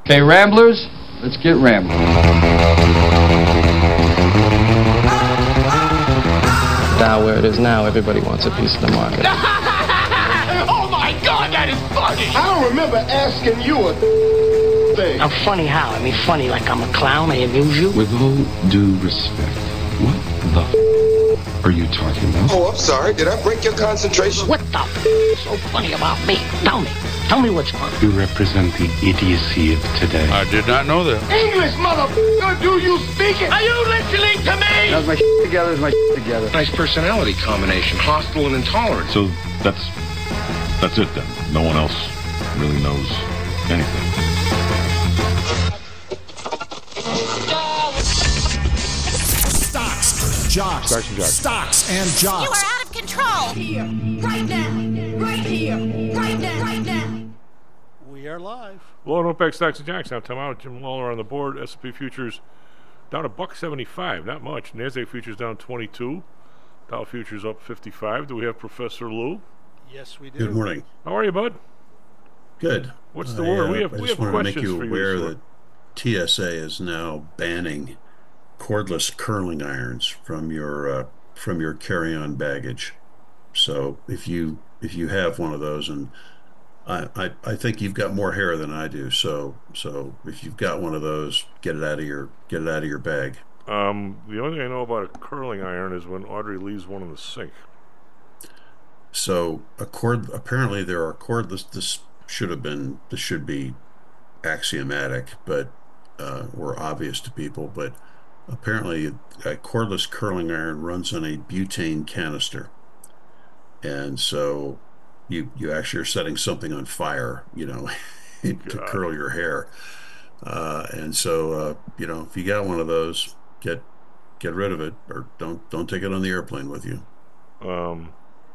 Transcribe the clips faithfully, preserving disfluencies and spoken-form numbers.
Okay, Ramblers, let's get rambling. Now where it is now, everybody wants a piece of the market. Oh my God, that is funny! I don't remember asking you a thing. I'm funny how? I mean funny like I'm a clown, I amuse you? With all due respect, what the f*** are you talking about? Oh, I'm sorry. Did I break your concentration? What the f*** is so funny about me? Tell me. Tell me what's funny. You represent the idiocy of today. I did not know that. English, motherfucker, do you speak it? Are you listening to me? How's my shit together? Is my shit together? Nice personality combination, hostile and intolerant. So that's that's it then. No one else really knows anything. Stocks, jocks, Stocks and jocks. Stocks and jocks. You are out of control. Here, right now, right here, right now, right now. We are live. Hello and welcome back, Stocks and Jocks. Now, time out. Jim Lawler on the board. S and P futures down a buck seventy-five. Not much. Nasdaq futures down twenty-two. Dow futures up fifty-five. Do we have Professor Lou? Yes, we do. Good morning. How are you, bud? Good. What's the I, word? Uh, we have I we just have want to make questions you for aware you. that T S A is now banning cordless curling irons from your uh, from your carry-on baggage. So if you if you have one of those, and I, I I think you've got more hair than I do, so so if you've got one of those, get it out of your get it out of your bag. Um, the only thing I know about a curling iron is when Audrey leaves one in the sink. So a cord apparently there are cordless. This should have been this should be axiomatic, but uh, or obvious to people, but apparently a cordless curling iron runs on a butane canister, and so you you actually are setting something on fire, you know, to God. curl your hair. Uh, and so uh, you know, if you got one of those, get get rid of it, or don't don't take it on the airplane with you. Um,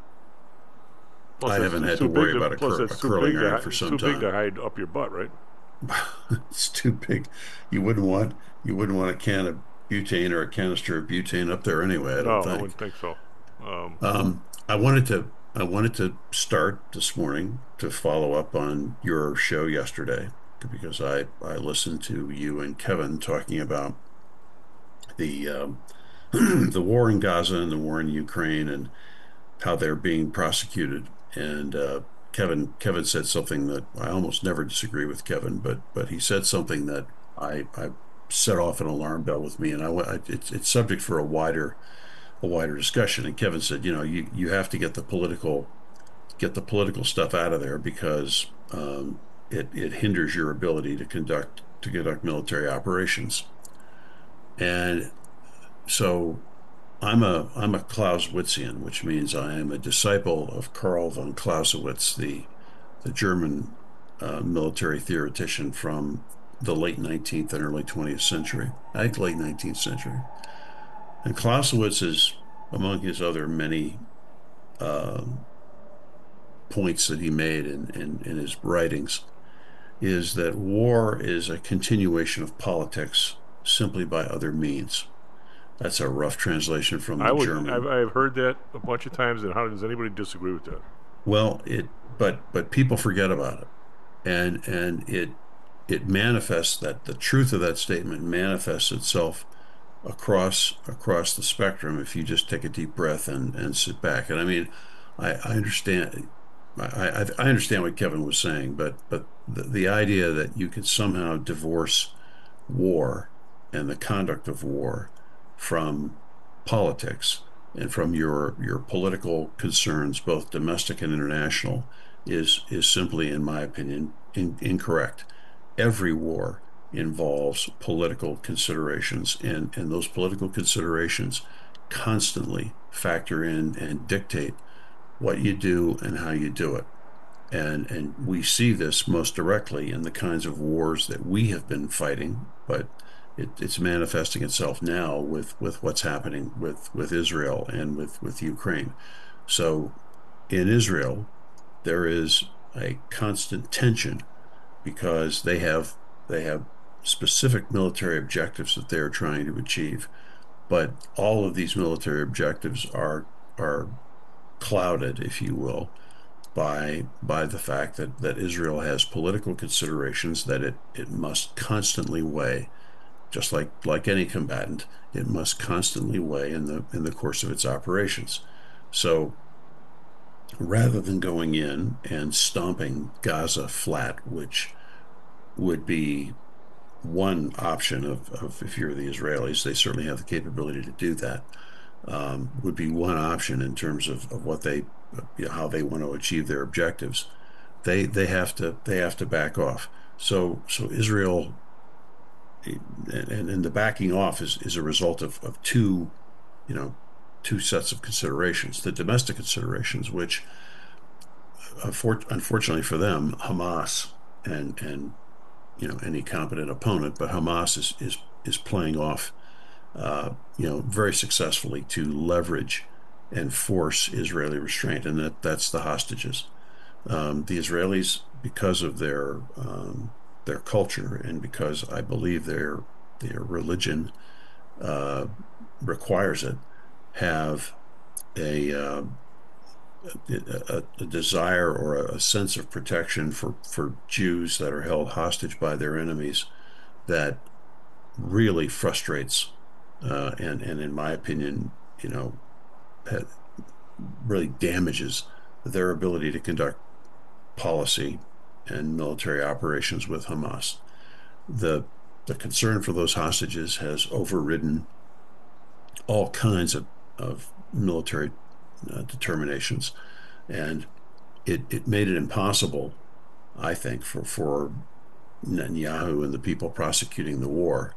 I haven't had to worry about a, cur- a curling iron for some time. It's too big to hide up your butt, right? It's too big. You wouldn't want you wouldn't want a can of butane or a canister of butane up there anyway. I don't no, think. I wouldn't think so. Um, um, I wanted to I wanted to start this morning to follow up on your show yesterday, because I I listened to you and Kevin talking about the um, the war in Gaza and the war in Ukraine and how they're being prosecuted. And uh, Kevin Kevin said something that I almost never disagree with Kevin, but but he said something that I, I set off an alarm bell with me, and I, I it's it's subject for a wider a wider discussion. And Kevin said, you know, you, you have to get the political get the political stuff out of there, because um, it it hinders your ability to conduct to conduct military operations. And so I'm a I'm a Clausewitzian, which means I am a disciple of Karl von Clausewitz, the the German uh, military theoretician from the late nineteenth and early twentieth century. I think late nineteenth century. And Clausewitz is, among his other many uh, points that he made in, in, in his writings, is that war is a continuation of politics simply by other means. That's a rough translation from the I would, German. I've, I've heard that a bunch of times, and how does anybody disagree with that? Well, it, but but people forget about it, and and it it manifests that the truth of that statement manifests itself across across the spectrum if you just take a deep breath and, and sit back. And I mean, I, I understand. I, I I understand what Kevin was saying, but but the, the idea that you could somehow divorce war and the conduct of war from politics and from your your political concerns, both domestic and international, is is simply, in my opinion, in, incorrect. Every war involves political considerations, and, and those political considerations constantly factor in and dictate what you do and how you do it. And and we see this most directly in the kinds of wars that we have been fighting, but It, it's manifesting itself now with, with what's happening with, with Israel and with, with Ukraine. So in Israel, there is a constant tension because they have they have specific military objectives that they're trying to achieve. But all of these military objectives are are clouded, if you will, by by the fact that, that Israel has political considerations that it, it must constantly weigh, just like like any combatant, it must constantly weigh in the in the course of its operations. So rather than going in and stomping Gaza flat, which would be one option of, of if you're the Israelis, they certainly have the capability to do that, um, would be one option in terms of, of what they, you know, how they want to achieve their objectives. They they have to they have to back off. So so Israel, and, and the backing off is, is a result of, of two, you know, two sets of considerations. The domestic considerations, which unfortunately for them, Hamas and and you know any competent opponent, but Hamas is is is playing off, uh, you know, very successfully to leverage and force Israeli restraint, and that that's the hostages. Um, the Israelis, because of their um, their culture and because I believe their their religion uh, requires it, have a, uh, a, a desire or a sense of protection for, for Jews that are held hostage by their enemies that really frustrates uh, and, and in my opinion, you know, really damages their ability to conduct policy and military operations with Hamas. The, the concern for those hostages has overridden all kinds of of military uh, determinations, and it, it made it impossible, I think, for, for Netanyahu and the people prosecuting the war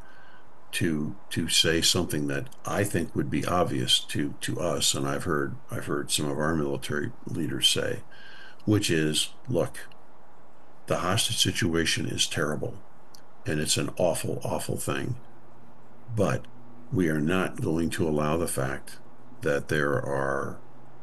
to to say something that I think would be obvious to to us, and I've heard I've heard some of our military leaders say, which is, look, the hostage situation is terrible, and it's an awful, awful thing, but we are not going to allow the fact that there are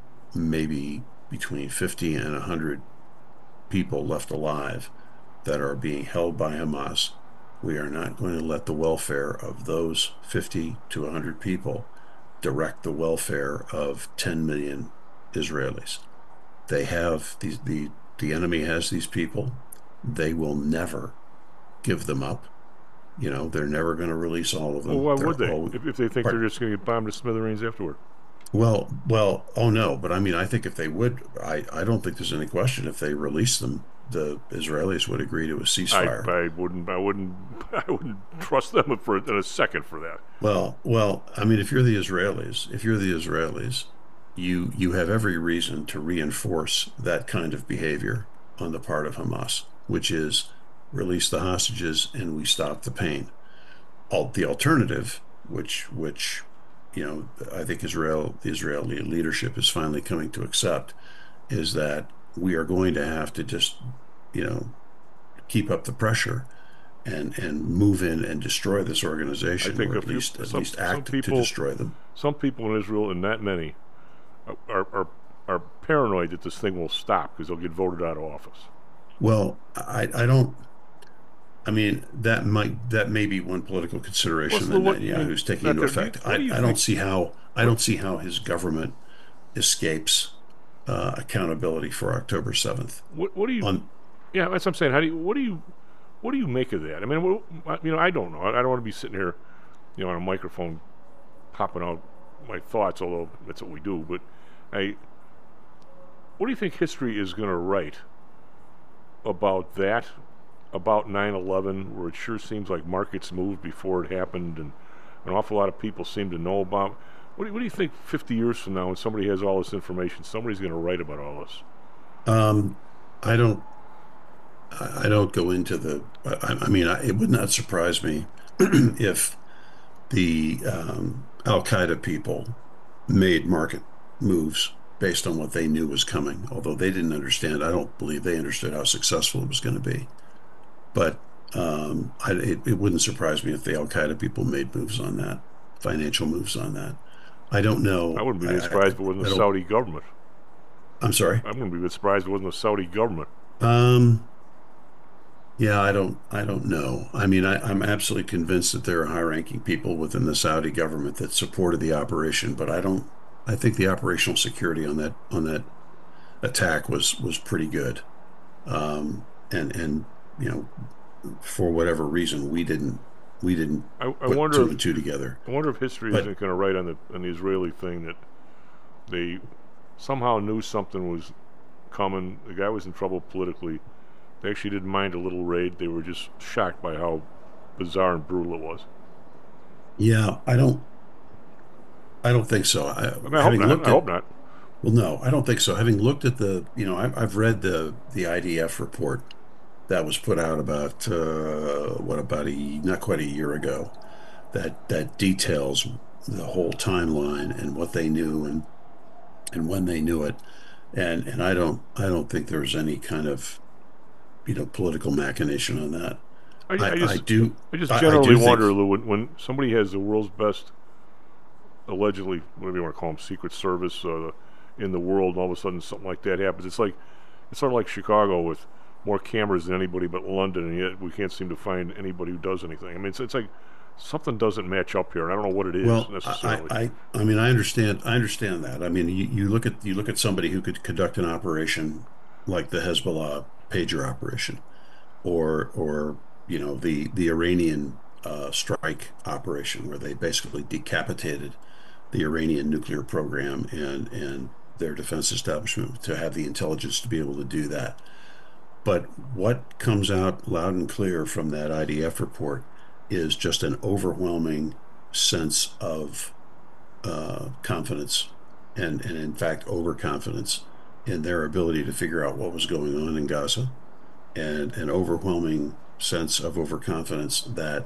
maybe between fifty and one hundred people left alive that are being held by Hamas. We are not going to let the welfare of those fifty to one hundred people direct the welfare of ten million Israelis. They have these, the, the enemy has these people. They will never give them up. You know, they're never going to release all of them. Well, why they're would they? All, if, if they think they're just going to get bombed to smithereens afterward. Well, well, oh no, but I mean, I think if they would, I, I don't think there's any question if they release them, the Israelis would agree to a ceasefire. I, I wouldn't, I wouldn't, I wouldn't trust them for in a second for that. Well, well, I mean, if you're the Israelis, if you're the Israelis, you you have every reason to reinforce that kind of behavior on the part of Hamas, which is release the hostages and we stop the pain. All, the alternative, which which you know, I think Israel, the Israeli leadership is finally coming to accept, is that we are going to have to just, you know, keep up the pressure and and move in and destroy this organization, I think or at few, least at some, least act people, to destroy them. Some people in Israel, and not many, are are, are paranoid that this thing will stop because they'll get voted out of office. Well, I I don't. I mean, that might that may be one political consideration that Netanyahu's taking into effect. I, do I don't see how I don't see how his government escapes uh, accountability for October seventh. What, what do you? On, yeah, that's what I'm saying. How do you? What do you? What do you make of that? I mean, what, you know, I don't know. I don't want to be sitting here, you know, on a microphone, popping out my thoughts. Although that's what we do. But I, what do you think history is going to write about that? About nine eleven, where it sure seems like markets moved before it happened, and an awful lot of people seem to know about. What do you, what do you think fifty years from now, when somebody has all this information, somebody's going to write about all this? Um, I don't. I don't go into the. I, I mean, I, it would not surprise me if the um, Al Qaeda people made market moves based on what they knew was coming. Although they didn't understand, I don't believe they understood how successful it was going to be. But um, I, it, it wouldn't surprise me if the Al Qaeda people made moves on that, financial moves on that. I don't know. I wouldn't be surprised I, if it wasn't the Saudi government. I'm sorry? I wouldn't be surprised if it wasn't the Saudi government. Um. Yeah, I don't. I don't know. I mean, I, I'm absolutely convinced that there are high-ranking people within the Saudi government that supported the operation, but I don't. I think the operational security on that on that attack was was pretty good, um, and and you know, for whatever reason, we didn't we didn't I, I put wonder two if, and two together. I wonder if history But- isn't going to write on the on the Israeli thing that they somehow knew something was coming. The guy was in trouble politically. They actually didn't mind a little raid. They were just shocked by how bizarre and brutal it was. Yeah, I don't. I don't think so. I, I, mean, I, hope, not. looked I at, hope not. Well, no, I don't think so. Having looked at the, you know, I, I've read the the I D F report that was put out about uh, what about a not quite a year ago, that that details the whole timeline and what they knew and and when they knew it, and and I don't I don't think there's any kind of, you know, political machination on that. I, I, I, just, I do. I just I- I generally do wonder, think- Lou, when, when somebody has the world's best, allegedly, whatever you want to call them, Secret Service uh, in the world, and all of a sudden something like that happens. It's like it's sort of like Chicago with more cameras than anybody but London, and yet we can't seem to find anybody who does anything. I mean, it's, it's like something doesn't match up here. And I don't know what it is Well, necessarily. I, I, I mean, I understand. I understand that. I mean, you, you look at you look at somebody who could conduct an operation like the Hezbollah pager operation, or or you know the the Iranian uh, strike operation, where they basically decapitated the Iranian nuclear program and and their defense establishment, to have the intelligence to be able to do that. But what comes out loud and clear from that I D F report is just an overwhelming sense of uh, confidence and, and in fact, overconfidence in their ability to figure out what was going on in Gaza, and an overwhelming sense of overconfidence that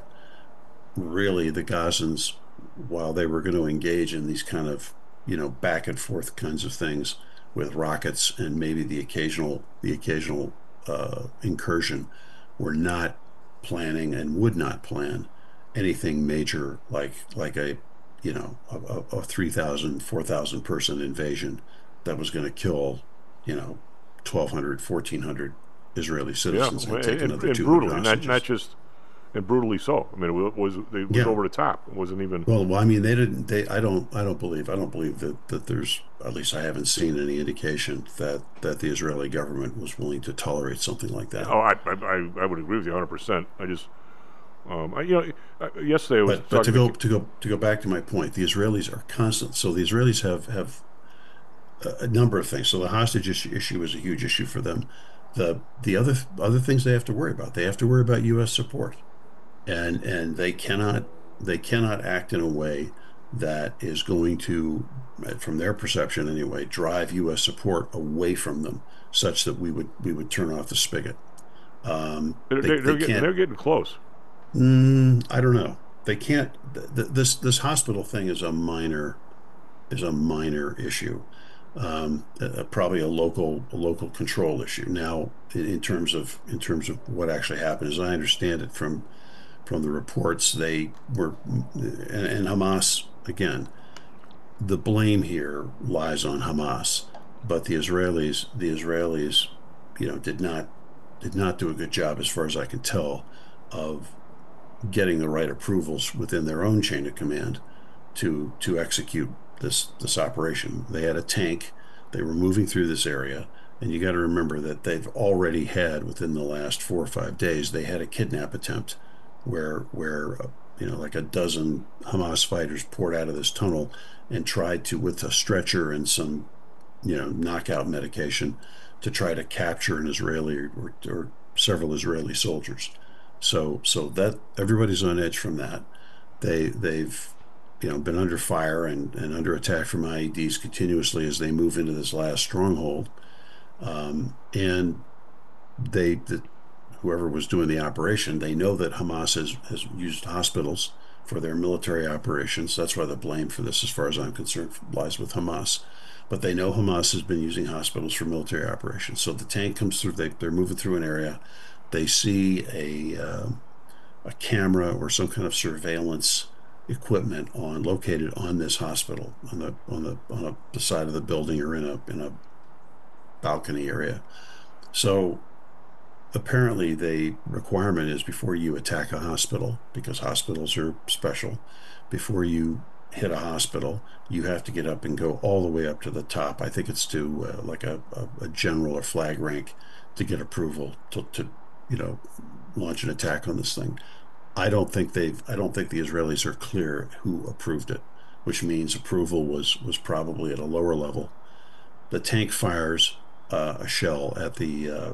really the Gazans, while they were going to engage in these kind of, you know, back and forth kinds of things with rockets and maybe the occasional the occasional uh, incursion, were not planning and would not plan anything major like like a you know a, a three thousand, four thousand person invasion that was going to kill, you know, twelve hundred, fourteen hundred Israeli citizens, yeah, and take and, another and two hundred brutally, not, hostages. not just and brutally so. I mean, it was it was Yeah. over the top. It wasn't even. Well, well, I mean, they didn't. They, I don't. I don't believe. I don't believe that that there's. At least I haven't seen any indication that that the Israeli government was willing to tolerate something like that. Oh, I I, I would agree with you one hundred percent. I just, um, I, you know, uh, yesterday I was But, but to talking go to go to go back to my point, the Israelis are constant. So the Israelis have have a, a number of things. So the hostage issue, issue is a huge issue for them. The the other other things they have to worry about. They have to worry about U S support, and and they cannot they cannot act in a way that is going to, from their perception anyway, drive U S support away from them, such that we would we would turn off the spigot. Um, they're, they, they're, they getting, can't- they're getting close. Mm, I don't know. They can't. Th- th- this this hospital thing is a minor is a minor issue, um, uh, probably a local a local control issue. Now, in, in terms of in terms of what actually happened, as I understand it from from the reports, they were and, and Hamas again. The blame here lies on Hamas, but the Israelis the Israelis, you know, did not did not do a good job, as far as I can tell, of getting the right approvals within their own chain of command to to execute this this operation. They had a tank. They were moving through this area, and you got to remember that they've already had, within the last four or five days, they had a kidnap attempt where where uh, you know, like a dozen Hamas fighters poured out of this tunnel and tried to, with a stretcher and some, you know, knockout medication, to try to capture an Israeli or, or several Israeli soldiers. So so that everybody's on edge from that. They they've you know been under fire and, and under attack from I E Ds continuously as they move into this last stronghold. Um, and they the, whoever was doing the operation, they know that Hamas has, has used hospitals for their military operations. That's why the blame for this, as far as I'm concerned, lies with Hamas. But they know Hamas has been using hospitals for military operations. So the tank comes through. They, they're moving through an area. They see a uh, a camera or some kind of surveillance equipment on located on this hospital on the on the on a, the side of the building or in a in a balcony area. So apparently the requirement is, before you attack a hospital, because hospitals are special, before you hit a hospital, you have to get up and go all the way up to the top. I think it's to uh, like a, a, a general or flag rank to get approval to, to, you know, launch an attack on this thing. I don't think they've. I don't think the Israelis are clear who approved it, which means approval was was probably at a lower level. The tank fires uh, a shell at the uh,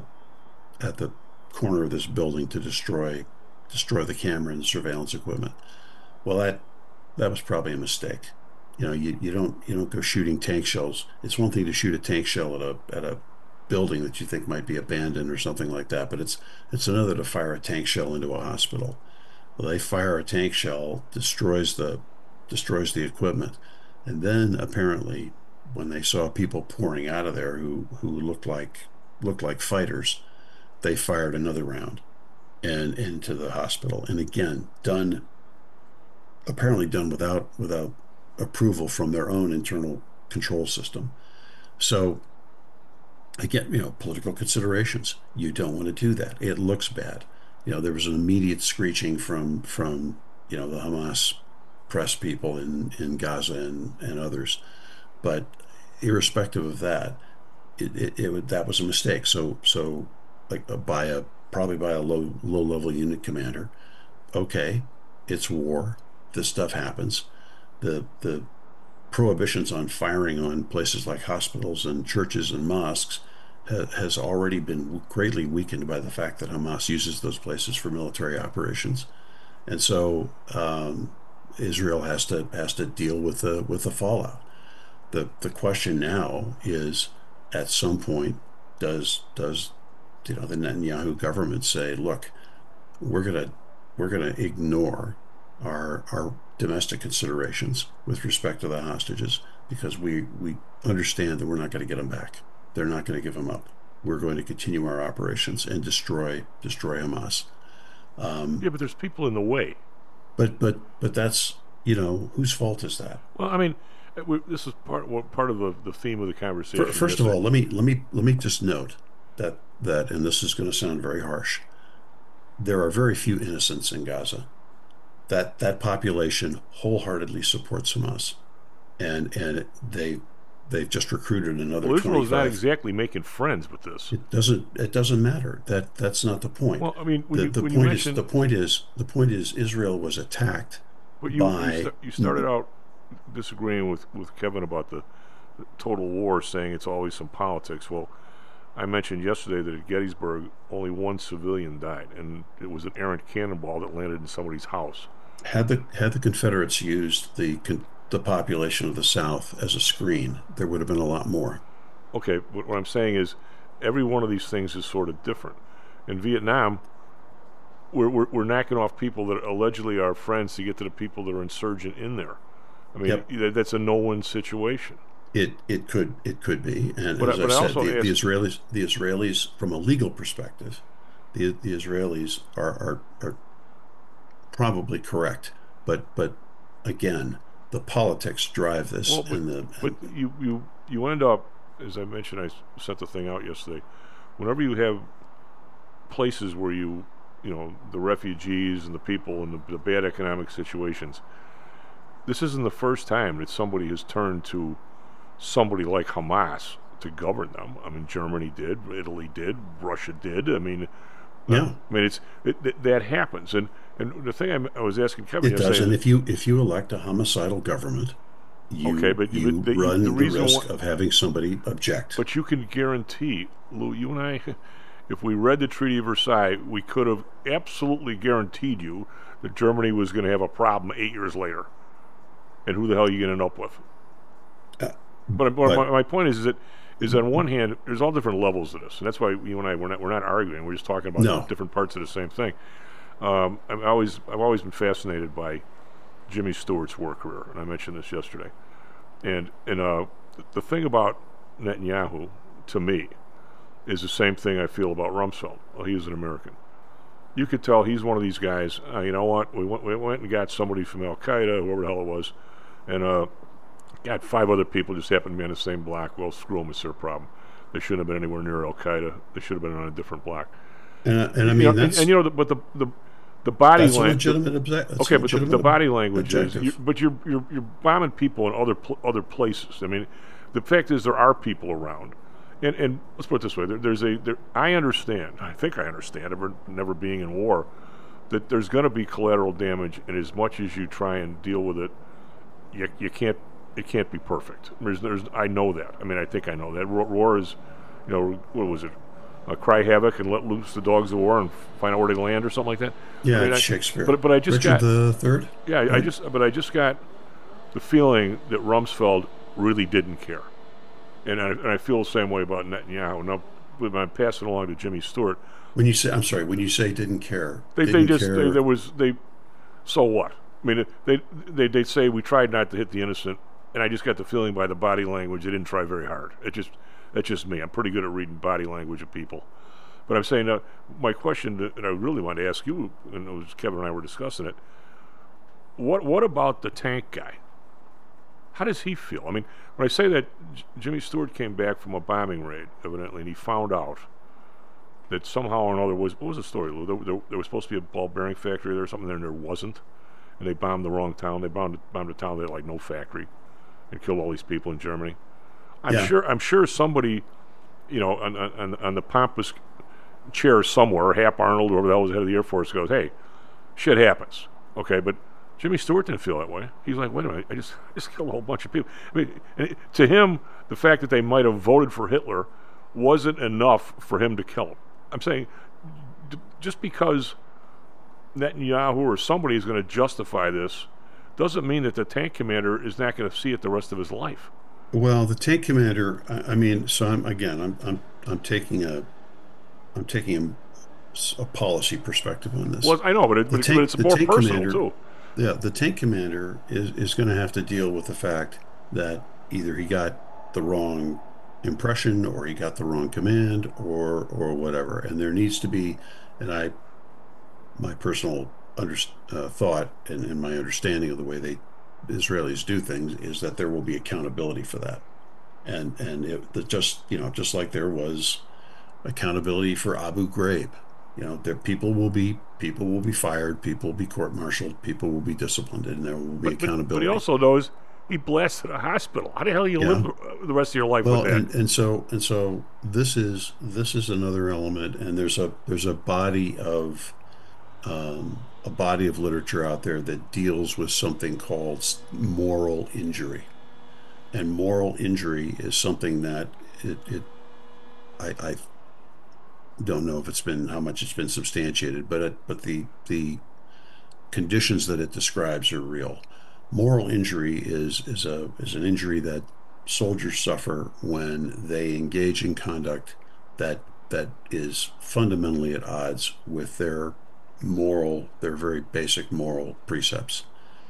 at the corner of this building to destroy destroy the camera and the surveillance equipment. Well, that that was probably a mistake. You know, you, you don't you don't go shooting tank shells. It's one thing to shoot a tank shell at a at a building that you think might be abandoned or something like that, but it's it's another to fire a tank shell into a hospital. Well, they fire a tank shell, destroys the destroys the equipment, and then apparently, when they saw people pouring out of there who who looked like looked like fighters, they fired another round and into the hospital. And again, done apparently done without without approval from their own internal control system. So again, you know, political considerations. You don't want to do that. It looks bad. You know, there was an immediate screeching from from you know the Hamas press people in in Gaza and and others, but irrespective of that, it it, it would, that was a mistake. So so like uh, by a probably by a low low level unit commander. Okay, it's war. This stuff happens. The the prohibitions on firing on places like hospitals and churches and mosques ha, has already been greatly weakened by the fact that Hamas uses those places for military operations, and so um, Israel has to has to deal with the with the fallout. The the question now is, at some point, does does you know the Netanyahu government say, look, we're gonna we're gonna ignore our our domestic considerations with respect to the hostages because we we understand that we're not going to get them back. They're not going to give them up. We're going to continue our operations and destroy destroy Hamas. Um, yeah, but there's people in the way. But but but that's you know whose fault is that? Well, I mean, we, this is part well, part of the, the theme of the conversation. For, first of all, let me let me let me just note that that and this is going to sound very harsh. There are very few innocents in Gaza. That that population wholeheartedly supports Hamas, and and they they've just recruited another. Well, Israel is not twenty-five. Exactly making friends with this. It doesn't it doesn't matter. That that's not the point. Well, I mean, when the, you, the when point you mentioned, is the point is the point is Israel was attacked but you, by. You, st- you started out disagreeing with, with Kevin about the, the total war, saying it's always some politics. Well, I mentioned yesterday that at Gettysburg only one civilian died, and it was an errant cannonball that landed in somebody's house. Had the had the Confederates used the the population of the South as a screen, there would have been a lot more. Okay, but what I'm saying is, every one of these things is sort of different. In Vietnam, we're we're, we're knocking off people that allegedly are friends to get to the people that are insurgent in there. I mean, yep. That's a no-win situation. It it could it could be, and but as I, I, I said, the, asked, the Israelis the Israelis from a legal perspective, the the Israelis are are. are probably correct, but but again, the politics drive this. Well, but, in the, but you you you end up, as I mentioned, I sent the thing out yesterday. Whenever you have places where you you know the refugees and the people and the, the bad economic situations, this isn't the first time that somebody has turned to somebody like Hamas to govern them. I mean, Germany did, Italy did, Russia did. I mean. Yeah, uh, I mean it's it, it, that happens, and and the thing I, I was asking Kevin, it does. And if you if you elect a homicidal government, you, okay, but you but the, run the, the, the risk why, of having somebody object. But you can guarantee, Lou, you and I, if we read the Treaty of Versailles, we could have absolutely guaranteed you that Germany was going to have a problem eight years later, and who the hell are you going to end up with? Uh, but but my, my point is, is that. Is on one hand, there's all different levels of this, and that's why you and I we're not we're not arguing. We're just talking about no. different parts of the same thing. Um, I'm always I've always been fascinated by Jimmy Stewart's war career, and I mentioned this yesterday. And and uh, the thing about Netanyahu, to me, is the same thing I feel about Rumsfeld. Well, he is an American. You could tell he's one of these guys. Uh, you know what? We went we went and got somebody from Al Qaeda, whoever the hell it was, and. Uh, Got five other people just happened to be on the same block. Well, screw them, it's their problem. They shouldn't have been anywhere near Al Qaeda. They should have been on a different block. And, and I mean, you know, that's... and, and you know, the, but the, the the body that's language. A legitimate obje- okay, but the, the body language objective. is. You, but you're you're you're bombing people in other pl- other places. I mean, the fact is there are people around, and and let's put it this way: there, there's a. There, I understand. I think I understand. Never never being in war, that there's going to be collateral damage, and as much as you try and deal with it, you you can't. It can't be perfect. There's, there's, I know that. I mean, I think I know that. War is, you know, what was it? Uh, cry havoc and let loose the dogs of war and find out where they land or something like that. Yeah, I mean, I, Shakespeare. But but I just Richard got the Third. Yeah, right. I just but I just got the feeling that Rumsfeld really didn't care, and I, and I feel the same way about Netanyahu. Now, when I'm passing along to Jimmy Stewart. When you say, I'm sorry, when you say didn't care, they didn't they just care. They, there was they. So what? I mean, they they they say we tried not to hit the innocent. And I just got the feeling by the body language they didn't try very hard. It just that's just me. I'm pretty good at reading body language of people. But I'm saying uh, my question that, that I really wanted to ask you, and it was Kevin and I were discussing it. What what about the tank guy? How does he feel? I mean, when I say that J- Jimmy Stewart came back from a bombing raid, evidently, and he found out that somehow or another was what was the story, Lou? There, there, there was supposed to be a ball bearing factory there or something there, and there wasn't, and they bombed the wrong town. They bombed bombed a town that had like no factory. And killed all these people in Germany. I'm yeah. sure. I'm sure somebody, you know, on, on, on the pompous chair somewhere, Hap Arnold, whoever the hell was the head of the Air Force, goes, "Hey, shit happens." Okay, but Jimmy Stewart didn't feel that way. He's like, "Wait a minute, I just, I just killed a whole bunch of people." I mean, and it, to him, the fact that they might have voted for Hitler wasn't enough for him to kill him. I'm saying, d- just because Netanyahu or somebody is going to justify this doesn't mean that the tank commander is not going to see it the rest of his life. Well, the tank commander. I, I mean, so I'm again. I'm I'm I'm taking a I'm taking a, a policy perspective on this. Well, I know, but, it, but, tank, but it's more personal commander, too. Yeah, the tank commander is is going to have to deal with the fact that either he got the wrong impression, or he got the wrong command, or or whatever. And there needs to be, and I, my personal Under, uh, thought and, and my understanding of the way they Israelis do things is that there will be accountability for that, and and it that just you know just like there was accountability for Abu Ghraib, you know, there people will be people will be fired, people will be court-martialed, people will be disciplined, and there will be but, accountability. But, but he also knows he blasted a hospital. How the hell do you yeah. live the rest of your life well, with that? And, and so and so this is this is another element, and there's a there's a body of um, a body of literature out there that deals with something called moral injury. And moral injury is something that it, it I, I don't know if it's been how much it's been substantiated, but it, but the the conditions that it describes are real. Moral injury is is a is an injury that soldiers suffer when they engage in conduct that that is fundamentally at odds with their moral, their very basic moral precepts,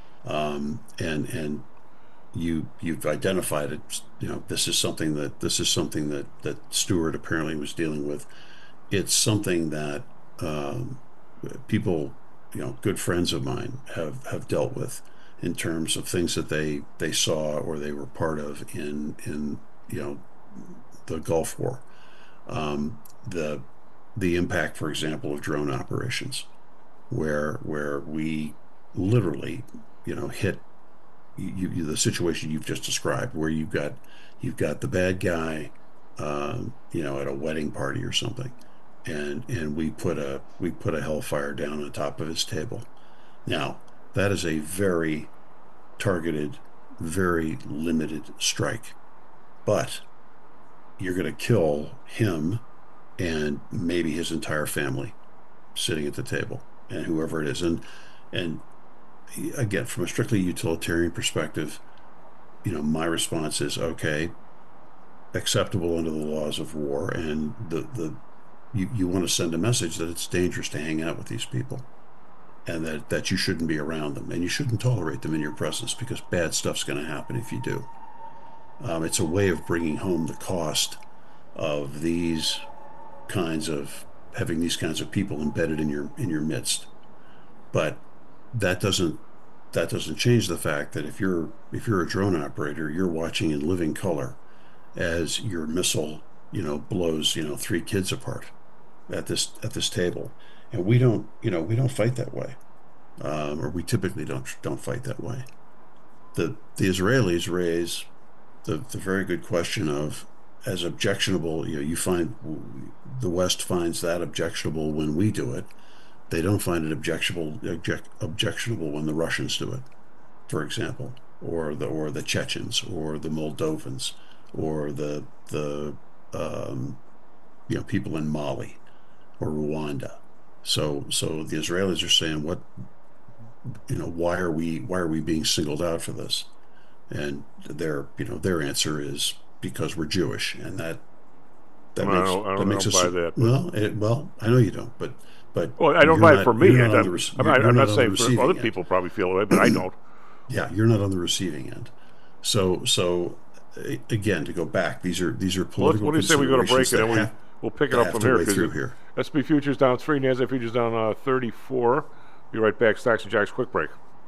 um, and and you you've identified it. You know, this is something that this is something that that Stewart apparently was dealing with. It's something that um, people, you know, good friends of mine have have dealt with in terms of things that they they saw or they were part of in in you know the Gulf War, um, the the impact, for example, of drone operations, where where we literally, you know, hit you, you, the situation you've just described, where you've got you've got the bad guy, um, you know, at a wedding party or something, and and we put a we put a hellfire down on top of his table. Now, that is a very targeted, very limited strike, but you're going to kill him and maybe his entire family sitting at the table, and whoever it is. And and again, from a strictly utilitarian perspective, you know, my response is, okay, acceptable under the laws of war, and the the you, you want to send a message that it's dangerous to hang out with these people, and that, that you shouldn't be around them, and you shouldn't tolerate them in your presence, because bad stuff's going to happen if you do. Um, it's a way of bringing home the cost of these kinds of having these kinds of people embedded in your in your midst. But that doesn't that doesn't change the fact that if you're if you're a drone operator, you're watching in living color as your missile, you know, blows, you know, three kids apart at this at this table. and we don't, you know, we don't fight that way, um, or we typically don't don't fight that way. The the Israelis raise the the very good question of, as objectionable, you know, you find the West finds that objectionable when we do it. They don't find it objectionable object, objectionable when the Russians do it, for example, or the or the Chechens, or the Moldovans, or the the um, you know, people in Mali or Rwanda. So so the Israelis are saying, what, you know, why are we why are we being singled out for this? And their you know their answer is because we're Jewish, and that that well, makes I don't, I don't, that makes I don't us buy that. well it, well I know you don't, but but well I don't buy it not, for me. Not I'm, res- I'm, I'm not, not saying for other end. people probably feel it, but I don't. Yeah, you're not on the receiving end. So so again, to go back, these are these are political. Well, what do you say we go to break and then we have, we'll pick it up from here? here. S and P futures down three, Nasdaq futures down uh, thirty-four. Be right back. Stocks and Jocks, quick break.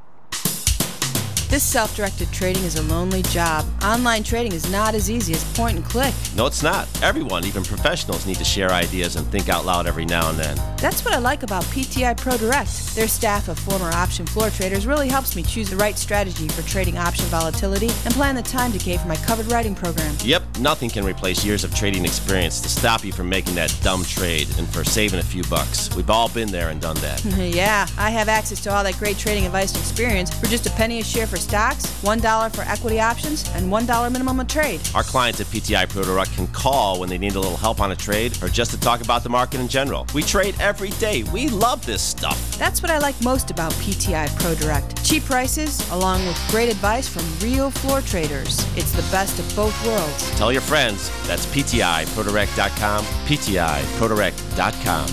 This self-directed trading is a lonely job. Online trading is not as easy as point and click. No, it's not. Everyone, even professionals, need to share ideas and think out loud every now and then. That's what I like about P T I Pro Direct. Their staff of former option floor traders really helps me choose the right strategy for trading option volatility and plan the time decay for my covered writing program. Yep, nothing can replace years of trading experience to stop you from making that dumb trade and for saving a few bucks. We've all been there and done that. Yeah, I have access to all that great trading advice and experience for just a penny a share for stocks, one dollar for equity options, and one dollar minimum a trade. Our clients at P T I Pro Direct can call when they need a little help on a trade or just to talk about the market in general. We trade every day. We love this stuff. That's what I like most about P T I Pro Direct. Cheap prices, along with great advice from real floor traders. It's the best of both worlds. Tell your friends. That's P T I Pro Direct dot com, P T I Pro Direct dot com.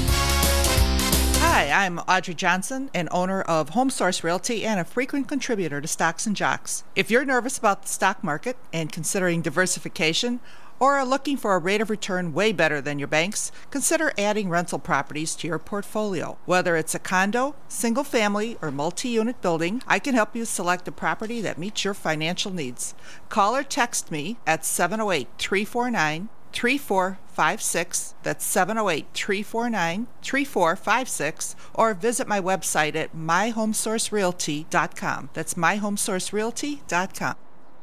Hi, I'm Audrey Johnson, an owner of Home Source Realty and a frequent contributor to Stocks and Jocks. If you're nervous about the stock market and considering diversification, or are looking for a rate of return way better than your banks, consider adding rental properties to your portfolio. Whether it's a condo, single family, or multi-unit building, I can help you select a property that meets your financial needs. Call or text me at seven oh eight, three four nine, three four five six. That's seven oh eight, three four nine, three four five six, or visit my website at my home source realty dot com. That's my home source realty dot com.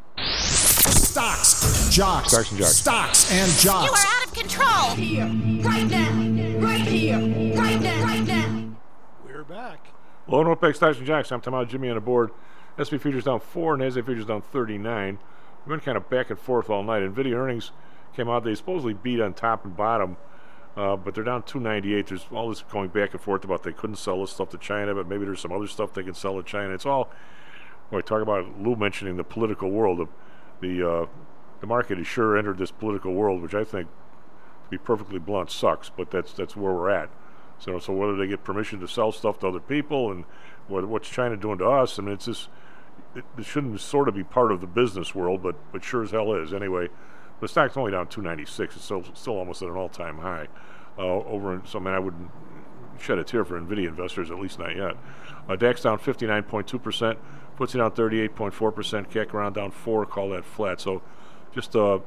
Stocks, jocks, Stocks and jocks. Stocks and jocks. You are out of control. Here, right now, right here, right now, right now. We're back. Low and Outback Stocks and Jocks. I'm Tom Jimmy on the board. S and P futures down four, Nasdaq futures down thirty-nine. We've been kind of back and forth all night. NVIDIA earnings came out. They supposedly beat on top and bottom, uh, but they're down two ninety-eight. There's all this going back and forth about they couldn't sell this stuff to China, but maybe there's some other stuff they can sell to China. It's all, when I talk about Lou mentioning the political world, the the, uh, the market has sure entered this political world, which I think, to be perfectly blunt, sucks, but that's that's where we're at. So so whether they get permission to sell stuff to other people and what, what's China doing to us, I mean, it's just, it, it shouldn't sort of be part of the business world, but but sure as hell is. Anyway, the stock's only down two ninety-six. It's still still almost at an all-time high. Uh, over in, so I mean, I wouldn't shed a tear for NVIDIA investors, at least not yet. Uh, DAX down fifty-nine point two percent. F T S E down thirty-eight point four percent. C A C around down four. Call that flat. So just uh,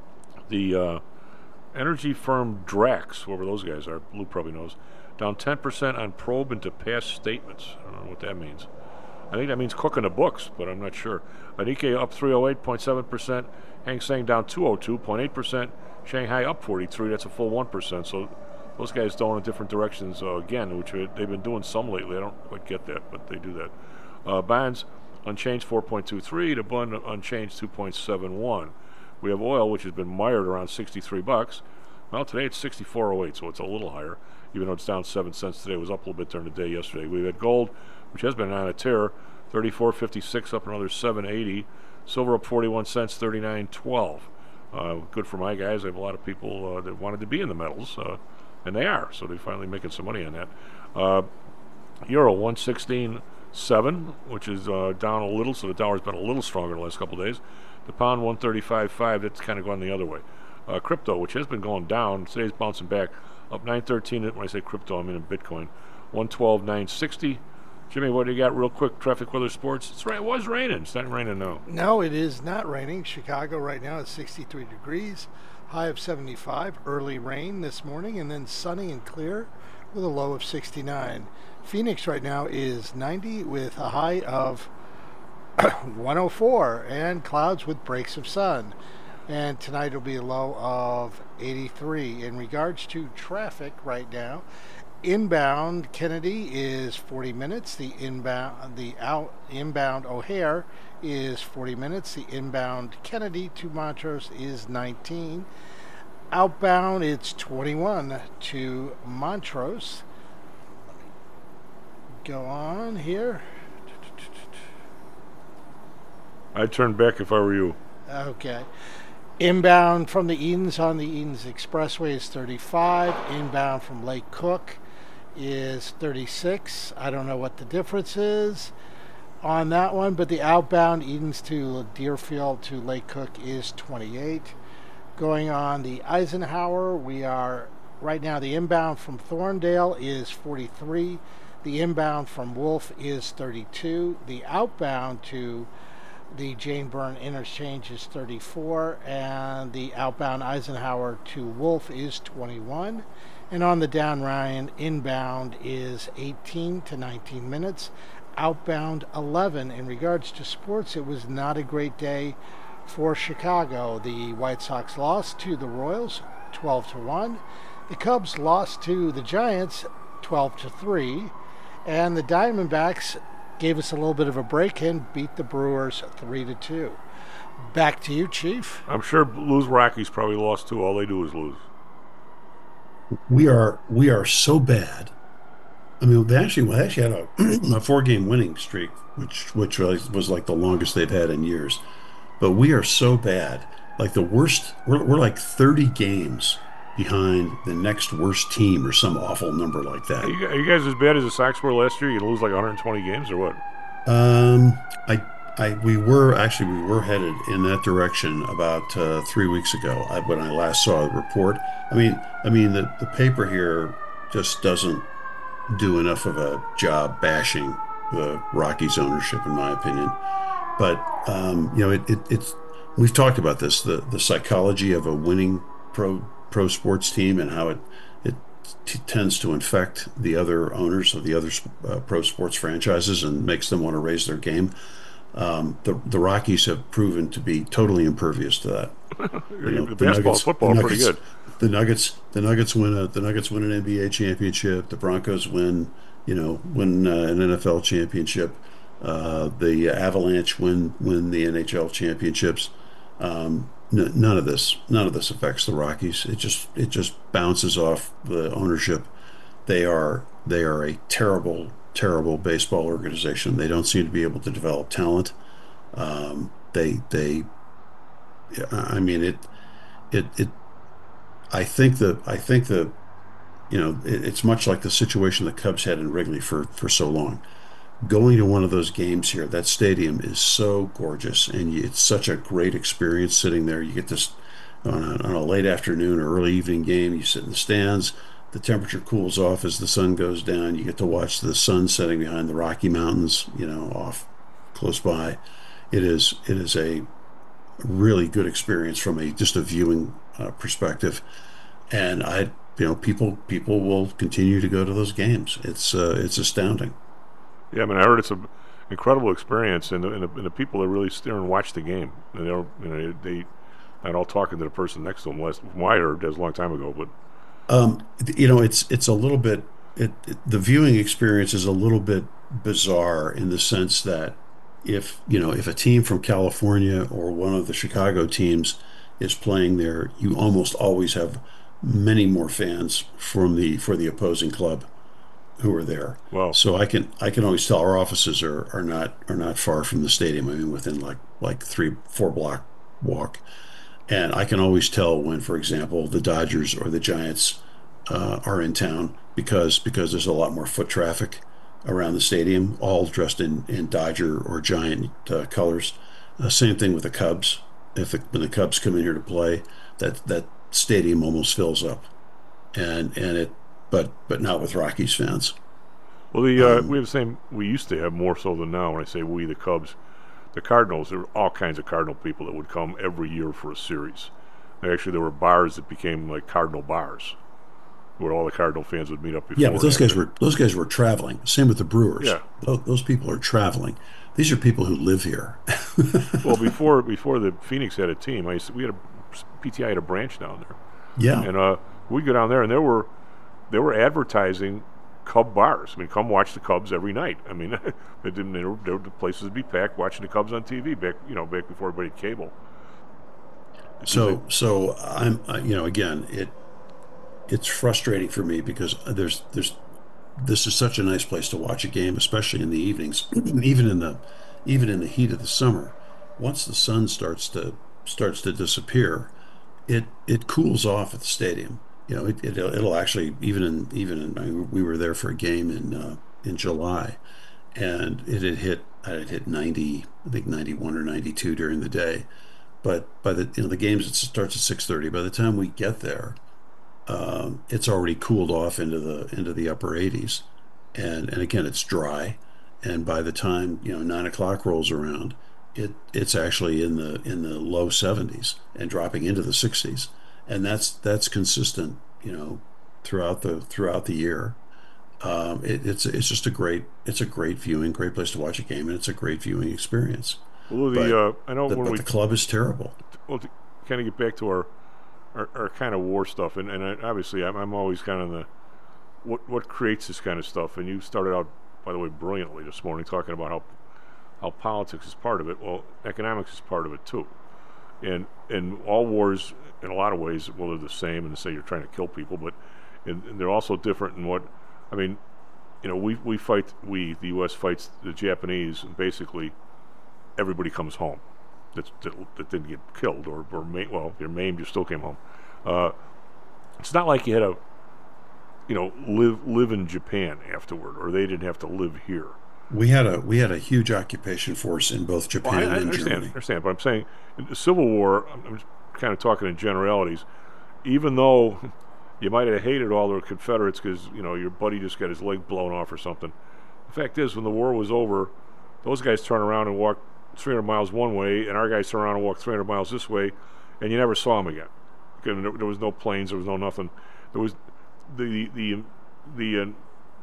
the uh, energy firm Drax, whoever those guys are, Lou probably knows, down ten percent on probe into past statements. I don't know what that means. I think that means cooking the books, but I'm not sure. Uh, Nikkei up three oh eight point seven percent. Hang Seng down two oh two point eight percent. Shanghai up forty-three. That's a full one percent. So those guys going in different directions uh, again, which are, they've been doing some lately. I don't quite get that, but they do that. Uh, bonds unchanged four point two three. The bund unchanged two point seven one. We have oil, which has been mired around sixty-three bucks. Well, today it's sixty-four oh eight, so it's a little higher, even though it's down seven cents today. It was up a little bit during the day yesterday. We've had gold, which has been on a tear, thirty-four fifty-six, up another seven eighty. Silver up forty-one cents, thirty-nine twelve. Uh, good for my guys. I have a lot of people uh, that wanted to be in the metals, uh, and they are, so they're finally making some money on that. Uh, Euro one sixteen seven, which is uh, down a little, so the dollar's been a little stronger the last couple of days. The pound one thirty-five five, that's kind of gone the other way. Uh, crypto, which has been going down, today's bouncing back, up nine thirteen. When I say crypto, I mean in Bitcoin. one twelve nine sixty. Jimmy, what do you got real quick? Traffic, weather, sports? It's ra- it was raining. It's not raining now. No, it is not raining. Chicago right now is sixty-three degrees, high of seventy-five. Early rain this morning, and then sunny and clear with a low of sixty-nine. Phoenix right now is ninety with a high of one oh four and clouds with breaks of sun. And tonight will be a low of eighty-three. In regards to traffic right now, inbound Kennedy is forty minutes. The inbound, the out inbound O'Hare is forty minutes. The inbound Kennedy to Montrose is nineteen. Outbound, it's twenty-one to Montrose. Go on here. I'd turn back if I were you. Okay. Inbound from the Edens on the Edens Expressway is thirty-five. Inbound from Lake Cook is thirty-six. I don't know what the difference is on that one, but the outbound Edens to Deerfield to Lake Cook is twenty-eight. Going on the Eisenhower, we are right now, the inbound from Thorndale is forty-three. The inbound from Wolf is thirty-two. The outbound to the Jane Byrne interchange is thirty-four, and the outbound Eisenhower to Wolf is twenty-one. And on the down Ryan, inbound is eighteen to nineteen minutes, outbound eleven. In regards to sports, it was not a great day for Chicago. The White Sox lost to the Royals twelve to one. The Cubs lost to the Giants twelve to three, and the Diamondbacks gave us a little bit of a break and beat the Brewers three to two. Back to you, Chief. I'm sure Lou's Rockies probably lost too. All they do is lose. We are we are so bad. I mean, they actually they actually had a, a four-game winning streak, which which was, was like the longest they've had in years. But we are so bad, like the worst. We're we're like thirty games behind the next worst team, or some awful number like that. Are you, are you guys as bad as the Sox were last year? You lose like one hundred twenty games, or what? Um, I. I, we were actually we were headed in that direction about uh, three weeks ago I, when I last saw the report. I mean, I mean the, the paper here just doesn't do enough of a job bashing the Rockies ownership, in my opinion. But um, you know, it, it, it's we've talked about this the the psychology of a winning pro pro sports team and how it it t- tends to infect the other owners of the other uh, pro sports franchises and makes them want to raise their game. Um, the the Rockies have proven to be totally impervious to that. You know, the basketball, Nuggets, football, the Nuggets, pretty good. The Nuggets, the Nuggets win a the Nuggets win an N B A championship. The Broncos win, you know, win uh, an N F L championship. Uh, the Avalanche win win the N H L championships. Um, n- none of this, none of this affects the Rockies. It just it just bounces off the ownership. They are they are a terrible. terrible baseball organization. They don't seem to be able to develop talent. Um, they, they, I mean, it, it, it, I think that, I think that, you know, it, it's much like the situation the Cubs had in Wrigley for, for so long. Going to one of those games here, that stadium is so gorgeous and it's such a great experience sitting there. You get this on a, on a late afternoon or early evening game, you sit in the stands. The temperature cools off as the sun goes down. You get to watch the sun setting behind the Rocky Mountains, you know, off close by. It is it is a really good experience from a just a viewing uh, perspective, and I you know people people will continue to go to those games. It's uh, it's astounding. Yeah, I mean, I heard it's an incredible experience, and the, and the, and the people that really sit there and watch the game, and they're you know they not all talking to the person next to them. Last from what I heard, that was a long time ago, but. Um, you know, it's it's a little bit. It, it, the viewing experience is a little bit bizarre in the sense that if you know if a team from California or one of the Chicago teams is playing there, you almost always have many more fans from the for the opposing club who are there. Wow. So I can I can always tell our offices are, are not are not far from the stadium. I mean, within like like three four block walk. And I can always tell when, for example, the Dodgers or the Giants uh, are in town because because there's a lot more foot traffic around the stadium, all dressed in, in Dodger or Giant uh, colors. Uh, same thing with the Cubs. If the, when the Cubs come in here to play, that that stadium almost fills up, and and it, but but not with Rockies fans. Well, the uh, um, we have the same. We used to have more so than now. When I say we, the Cubs. The Cardinals, there were all kinds of Cardinal people that would come every year for a series. Actually, there were bars that became like Cardinal bars. where all the Cardinal fans would meet up before. Yeah, but those guys after. were those guys were traveling. Same with the Brewers. Yeah. Those, those people are traveling. These are people who live here. Well, before before the Phoenix had a team, I used to, we had a P T I had a branch down there. Yeah. And uh, we'd go down there, and there were they were advertising Cub bars. I mean, come watch the Cubs every night. I mean, they didn't. There were, there were the places would be packed watching the Cubs on T V back, you know, back before everybody had cable. So, so I'm, uh, you know, again, it it's frustrating for me because there's there's this is such a nice place to watch a game, especially in the evenings, even in the even in the heat of the summer. Once the sun starts to starts to disappear, it it cools off at the stadium. You know, it, it it'll actually even in even in I mean, we were there for a game in uh, in July, and it had hit I had hit ninety, I think ninety-one or ninety-two during the day. But by the you know the games it starts at six thirty. By the time we get there, um, it's already cooled off into the into the upper eighties, and and again it's dry. And by the time you know nine o'clock rolls around, it it's actually in the in the low seventies and dropping into the sixties, and that's that's consistent you know throughout the throughout the year. Um, it, it's it's just a great it's a great viewing, great place to watch a game, and it's a great viewing experience. Well, the but, uh, I know the, when but we the club is terrible. Well, to kind of get back to our our, our kind of war stuff, and, and I, obviously I'm, I'm always kind of the what what creates this kind of stuff. And you started out, by the way, brilliantly this morning talking about how how politics is part of it. Well, economics is part of it too, and and all wars in a lot of ways, well, they're the same, and they say you're trying to kill people, but and, and they're also different in what I mean. You know, we we fight we the U S fights the Japanese, and basically everybody comes home that, that, that didn't get killed or, or ma- well, if you're maimed, you still came home. Uh, it's not like you had to, you know, live live in Japan afterward, or they didn't have to live here. We had a we had a huge occupation force in both Japan well, I, I and understand, Germany. I understand, but I'm saying in the Civil War, I'm, I'm kind of talking in generalities. Even though you might have hated all the Confederates because you know your buddy just got his leg blown off or something, the fact is, when the war was over, those guys turned around and walked three hundred miles one way, and our guys turned around and walked three hundred miles this way, and you never saw them again. There was no planes, there was no nothing. There was the the the uh,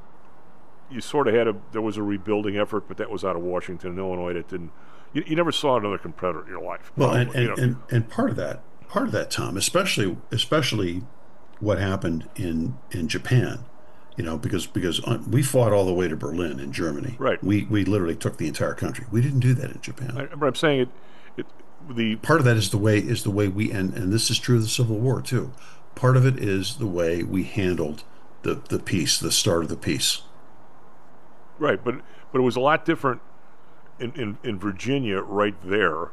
you sort of had a there was a rebuilding effort, but that was out of Washington and Illinois. That didn't you, you never saw another Confederate in your life. Well, and and, you know. and and part of that part of that, Tom, especially especially what happened in in Japan. You know, because because we fought all the way to Berlin in Germany. Right. We we literally took the entire country. We didn't do that in Japan. I, but I'm saying it. It the part of that is the way is the way we and and this is true of the Civil War too. Part of it is the way we handled the the peace, the start of the peace. Right, but but it was a lot different in, in, in Virginia, right there,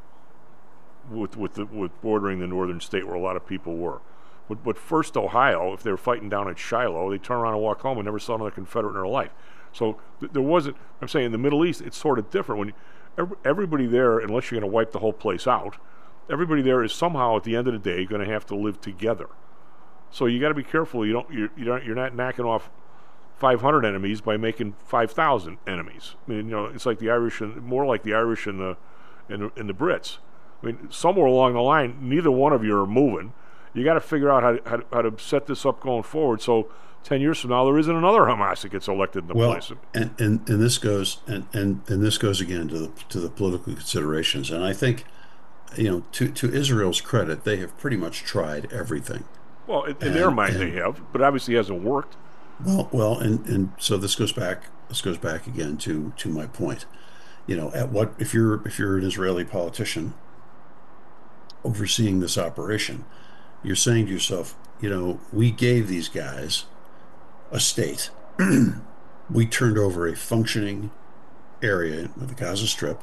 with with the, with bordering the northern state where a lot of people were. But, but first Ohio, if they were fighting down at Shiloh, they turn around and walk home and never saw another Confederate in their life. So th- there wasn't. I'm saying in the Middle East, it's sort of different. When you, every, everybody there, unless you're going to wipe the whole place out, everybody there is somehow at the end of the day going to have to live together. So you got to be careful. You don't. You're you don't, you're not knocking off five hundred enemies by making five thousand enemies. I mean, you know, it's like the Irish and more like the Irish and the and the, and the Brits. I mean, somewhere along the line, neither one of you are moving. You got to figure out how to, how to how to set this up going forward. So ten years from now, there isn't another Hamas that gets elected in the well, place. And, and and this goes and, and, and this goes again to the to the political considerations. And I think, you know, to to Israel's credit, they have pretty much tried everything. Well, in, in and, their mind, and, they have, but obviously hasn't worked. Well, well, and, and so this goes back. This goes back again to to my point. You know, at what if you're if you're an Israeli politician overseeing this operation, you're saying to yourself, you know, we gave these guys a state. We turned over a functioning area of the Gaza Strip.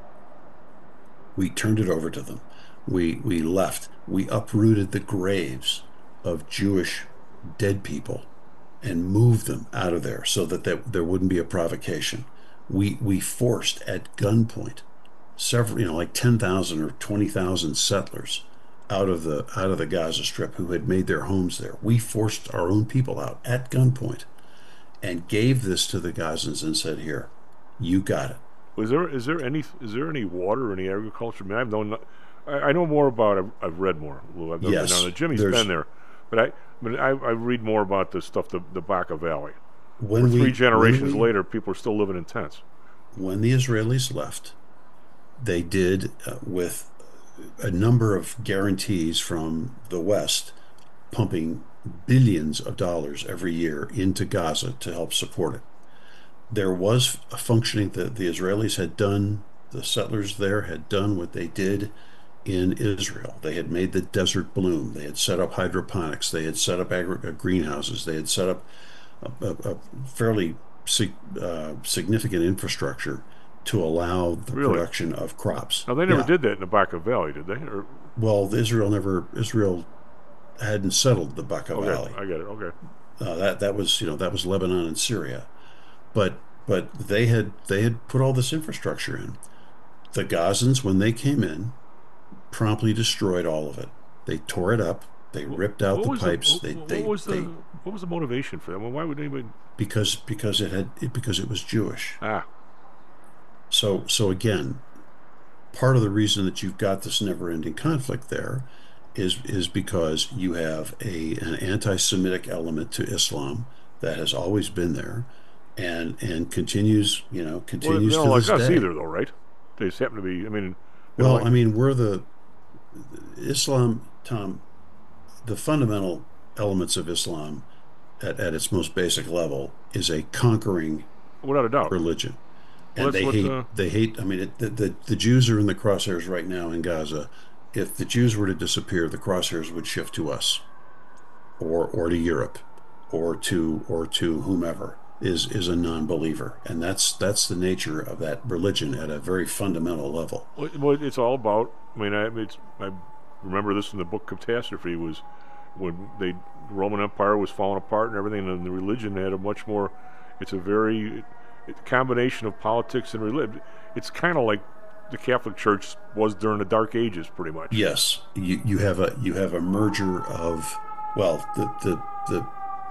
We turned it over to them. We we left. We uprooted the graves of Jewish dead people and moved them out of there so that there, there wouldn't be a provocation. We we forced at gunpoint several, you know, like ten thousand or twenty thousand settlers out of the out of the Gaza Strip who had made their homes there. We forced our own people out at gunpoint and gave this to the Gazans and said, "Here, you got it." Was there is there any is there any water or any agriculture? I mean, I've known I, I know more about. I've, I've read more. Lou. I've never yes, been down there. Jimmy's been there. But I, but I, I read more about the stuff the the Baca Valley. When Where we, three generations when we, later, people are still living in tents. When the Israelis left, they did uh, with a number of guarantees from the West, pumping billions of dollars every year into Gaza to help support it. There was a functioning that the Israelis had done, the settlers there had done what they did in Israel. They had made the desert bloom. They had set up hydroponics. They had set up agri- greenhouses. They had set up a, a, a fairly sig- uh, significant infrastructure to allow the really? production of crops. Now, they never yeah. did that in the Baca Valley, did they? Or... Well, Israel never, Israel hadn't settled the Baca okay, Valley. I get it, okay. Uh, that, that was, you know, that was Lebanon and Syria. But, but they had, they had put all this infrastructure in. The Gazans, when they came in, promptly destroyed all of it. They tore it up. They ripped out what the pipes. The, they, what, they, was the, they, what was the motivation for that? Well, why would anybody? Because because it had it, because it was Jewish. Ah. So so again, part of the reason that you've got this never-ending conflict there is is because you have a an anti-Semitic element to Islam that has always been there, and and continues you know continues well, they don't to like this us day. either, though, right? They just happen to be. I mean. Well, like, I mean, we're the Islam, Tom. The fundamental elements of Islam, at, at its most basic level, is a conquering, without a doubt, religion, well, and they what, hate. Uh, they hate. I mean, it, the, the the Jews are in the crosshairs right now in Gaza. If the Jews were to disappear, the crosshairs would shift to us, or or to Europe, or to or to whomever is is a non-believer, and that's that's the nature of that religion at a very fundamental level. Well, it's all about. I mean, I, it's, I remember this in the book Catastrophe was when they the Roman Empire was falling apart and everything, and the religion had a much more. It's a very it, combination of politics and religion. It's kind of like the Catholic Church was during the Dark Ages, pretty much. Yes, you you have a you have a merger of well the the the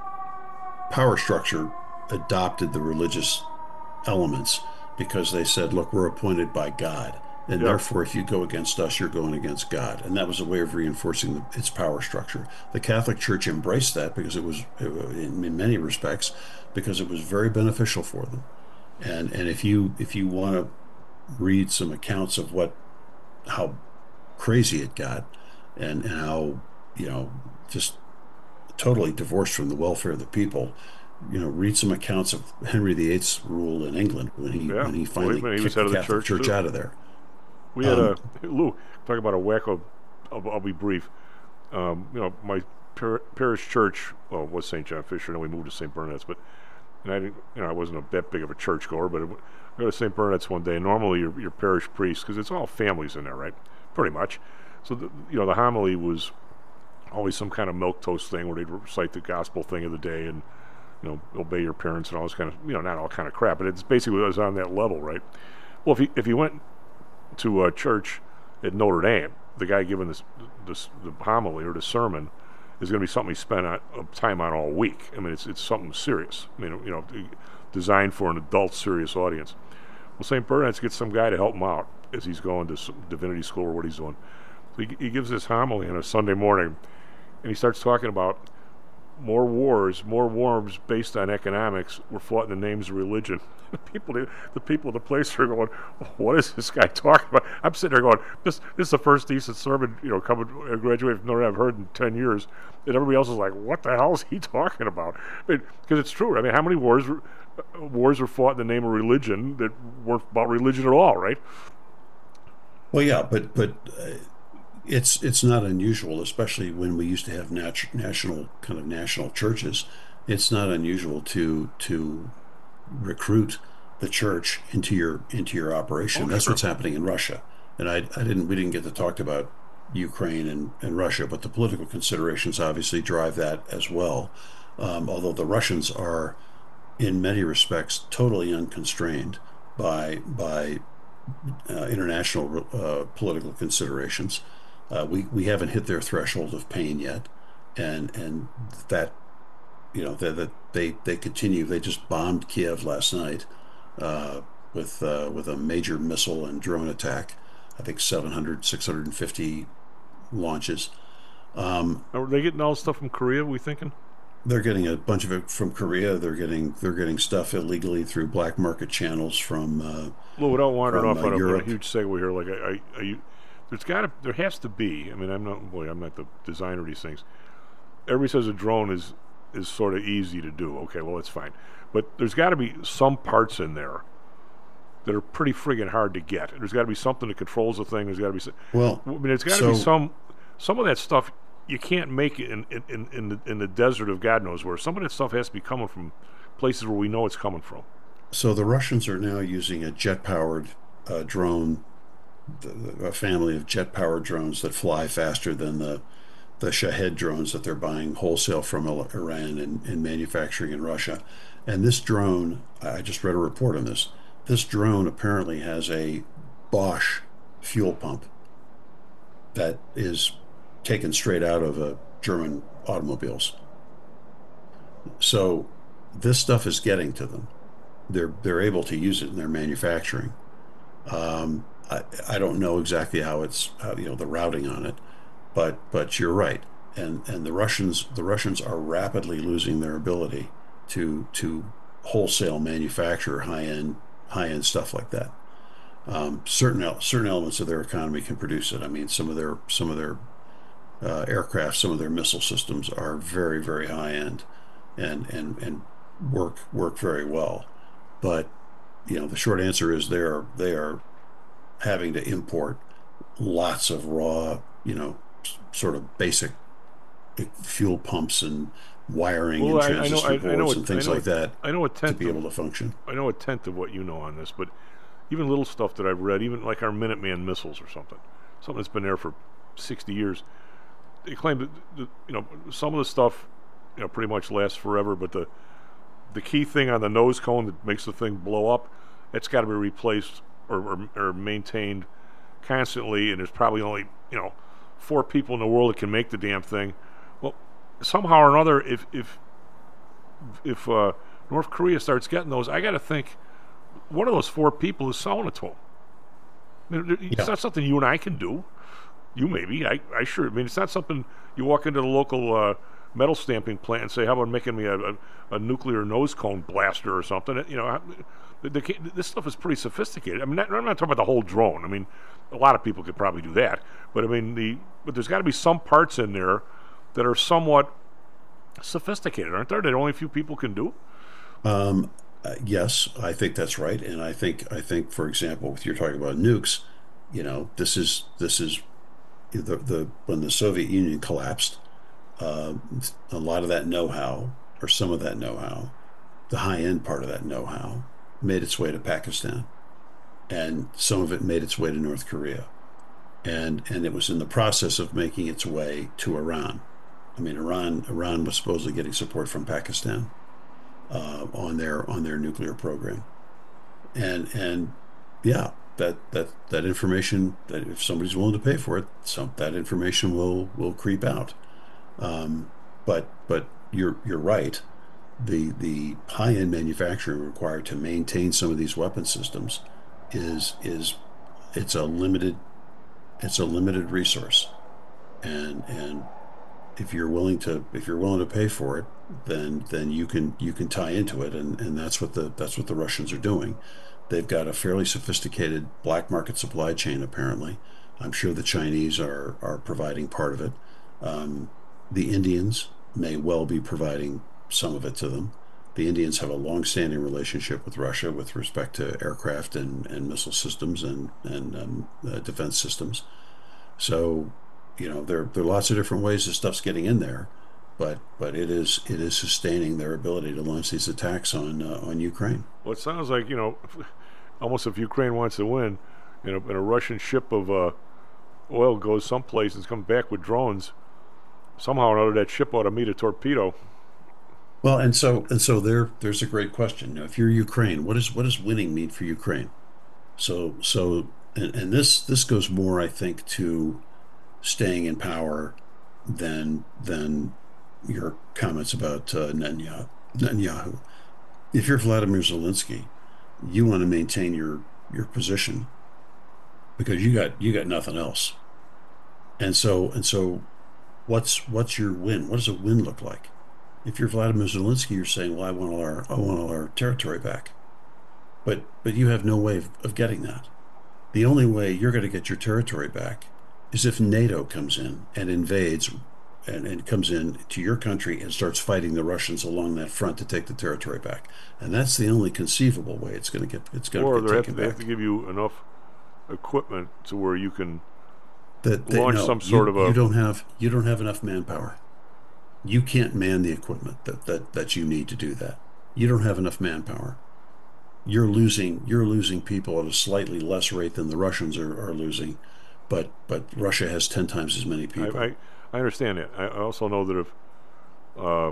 power structure adopted the religious elements because they said, look, we're appointed by God, and yeah. therefore if you go against us, you're going against God. And that was a way of reinforcing the, its power structure. The Catholic Church embraced that because it was, in, in many respects, because it was very beneficial for them. And and if you if you want to read some accounts of what how crazy it got and, and how, you know, just totally divorced from the welfare of the people, you know, read some accounts of Henry the Eighth's rule in England when he yeah. when he finally well, he kicked the the Catholic church, Church out of there. We had um, a Lou talk about a wacko. I'll, I'll be brief. Um, you know, my par- parish church well was Saint John Fisher, and then we moved to Saint Bernard's. But and I didn't, you know, I wasn't a that big of a churchgoer, but it, I go to Saint Bernard's one day. And normally, your your parish priest, because it's all families in there, right? Pretty much. So the, you know, the homily was always some kind of milquetoast thing where they'd recite the gospel thing of the day and, you know, obey your parents and all this kind of, you know, not all kind of crap, but it's basically it was on that level, right? Well, if you if you went to a church at Notre Dame, the guy giving this, this the homily or the sermon is going to be something he spent on, uh, time on all week. I mean, it's it's something serious. I mean, you know, designed for an adult, serious audience. Well, Saint Bernard's gets some guy to help him out as he's going to divinity school or what he's doing. So he, he gives this homily on a Sunday morning, and he starts talking about more wars, more wars based on economics were fought in the names of religion. The people, the people of the place are going, "What is this guy talking about?" I'm sitting there going, "This, this is the first decent sermon, you know, coming graduated from Notre Dame I've heard in ten years." And everybody else is like, "What the hell is he talking about?" I mean, because it's true. I mean, how many wars, were, uh, wars were fought in the name of religion that weren't about religion at all, right? Well, yeah, but but. Uh, It's it's not unusual, especially when we used to have nat- national kind of national churches. It's not unusual to to recruit the church into your into your operation. Oh, That's sure. what's happening in Russia. And I I didn't we didn't get to talk about Ukraine and, and Russia, but the political considerations obviously drive that as well. Um, although the Russians are, in many respects, totally unconstrained by by uh, international uh, political considerations. Uh, we, we haven't hit their threshold of pain yet, and and that, you know, that, that they they continue. They just bombed Kiev last night uh, with uh, with a major missile and drone attack. I think seven hundred, six hundred fifty launches. Um, Are they getting all this stuff from Korea? We thinking? They're getting a bunch of it from Korea. They're getting they're getting stuff illegally through black market channels from. Uh, Well, without wandering from, off uh, on, a, on a Europe. huge segue here, like I, I, I there's got to, there has to be. I mean, I'm not, boy, I'm not the designer of these things. Everybody says a drone is is sort of easy to do. Okay, well, that's fine, but there's got to be some parts in there that are pretty friggin' hard to get. There's got to be something that controls the thing. There's got to be. Some, well, I mean, there's got to so, be some some of that stuff. You can't make it in, in, in, in, the, in the desert of God knows where. Some of that stuff has to be coming from places where we know it's coming from. So the Russians are now using a jet-powered uh, drone, the, a family of jet-powered drones that fly faster than the the Shahed drones that they're buying wholesale from Iran and, and manufacturing in Russia. And this drone, I just read a report on this, this drone apparently has a Bosch fuel pump that is taken straight out of uh, German automobiles. So this stuff is getting to them. They're they're able to use it in their manufacturing. Um, I I don't know exactly how it's how, you know the routing on it, but but you're right. And and the Russians the Russians are rapidly losing their ability to to wholesale manufacture high end high end stuff like that. Um, certain certain elements of their economy can produce it. I mean, some of their some of their Uh, aircraft, some of their missile systems are very, very high end, and and and work work very well. But you know, the short answer is they are they are having to import lots of raw, you know, s- sort of basic fuel pumps and wiring well, and I, I know, transistor I, I boards know, and things I know, like that. I know a tenth to be of, able to function. I know a tenth of what you know on this, but even little stuff that I've read, even like our Minuteman missiles or something, something that's been there for sixty years. They claim that, that you know some of the stuff, you know, pretty much lasts forever. But the the key thing on the nose cone that makes the thing blow up, it's got to be replaced or, or or maintained constantly. And there's probably only you know four people in the world that can make the damn thing. Well, somehow or another, if if if uh, North Korea starts getting those, I got to think one of those four people is selling it to them. I mean, it's Yeah. not something you and I can do. You maybe, I, I sure. I mean, it's not something you walk into the local uh, metal stamping plant and say, "How about making me a, a, a nuclear nose cone blaster or something?" You know, the, the, this stuff is pretty sophisticated. I mean, not, I'm not talking about the whole drone. I mean, a lot of people could probably do that, but I mean, the but there's got to be some parts in there that are somewhat sophisticated, aren't there? That only a few people can do. Um, uh, yes, I think that's right, and I think I think, for example, if you're talking about nukes, you know, this is this is. The, the when the Soviet Union collapsed, uh, a lot of that know-how, or some of that know-how, the high-end part of that know-how, made its way to Pakistan, and some of it made its way to North Korea, and and it was in the process of making its way to Iran. I mean, Iran Iran was supposedly getting support from Pakistan uh, on their on their nuclear program, and and yeah. That, that that information, that if somebody's willing to pay for it, some that information will will creep out. Um, but but you're you're right. The the high end manufacturing required to maintain some of these weapon systems is is it's a limited it's a limited resource, and and if you're willing to if you're willing to pay for it, then then you can you can tie into it, and, and that's what the that's what the Russians are doing. They've got a fairly sophisticated black market supply chain, apparently. I'm sure the Chinese are, are providing part of it. Um, the Indians may well be providing some of it to them. The Indians have a long-standing relationship with Russia with respect to aircraft and, and missile systems and, and um, uh, defense systems. So, you know, there, there are lots of different ways this stuff's getting in there, but but it is it is sustaining their ability to launch these attacks on uh, on Ukraine. Well, it sounds like, you know, almost if Ukraine wants to win, you know, and a Russian ship of uh, oil goes someplace and comes back with drones, somehow or other that ship ought to meet a torpedo. Well, and so and so there there's a great question. Now, if you're Ukraine, what is what does winning mean for Ukraine? So so and, and this this goes more, I think, to staying in power than than your comments about uh, Netanyahu. Netanyahu. If you're Vladimir Zelensky, you want to maintain your your position because you got you got nothing else. And so and so what's what's your win? What does a win look like? If you're Vladimir Zelensky, you're saying, "Well, I want all our I want all our territory back," but but you have no way of, of getting that. The only way you're going to get your territory back is if NATO comes in and invades and, and comes in to your country and starts fighting the Russians along that front to take the territory back. And that's the only conceivable way it's going to get it's going or to get they have taken to, they back. have to give you enough equipment to where you can That they, launch no, some sort you, of a. You don't have you don't have enough manpower. You can't man the equipment that, that, that you need to do that. You don't have enough manpower. You're losing you're losing people at a slightly less rate than the Russians are, are losing, but but Russia has ten times as many people. I, I, I understand that. I also know that if, uh,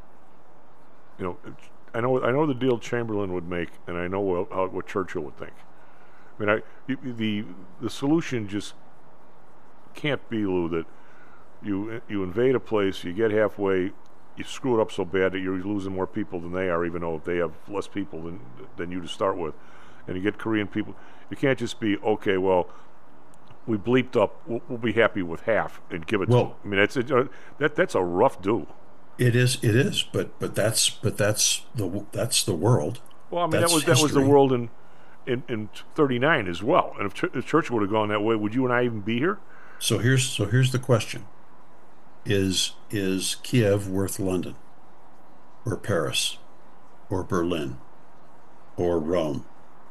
you know, I know I know the deal Chamberlain would make, and I know what, how, what Churchill would think. I mean, I the the solution just can't be, Lou, that you you invade a place, you get halfway, you screw it up so bad that you're losing more people than they are, even though they have less people than than you to start with, and you get Korean people. You can't just be, okay, well, we bleeped up, we'll, we'll be happy with half and give it well, to them. I mean, that's a, that that's a rough do. It is, it is, but but that's but that's the that's the world. Well, I mean, that's that was that was the history. world in in, in thirty-nine as well. And if, Ch- if Churchill would have gone that way, would you and I even be here? So here's so here's the question: Is is Kiev worth London, or Paris, or Berlin, or Rome?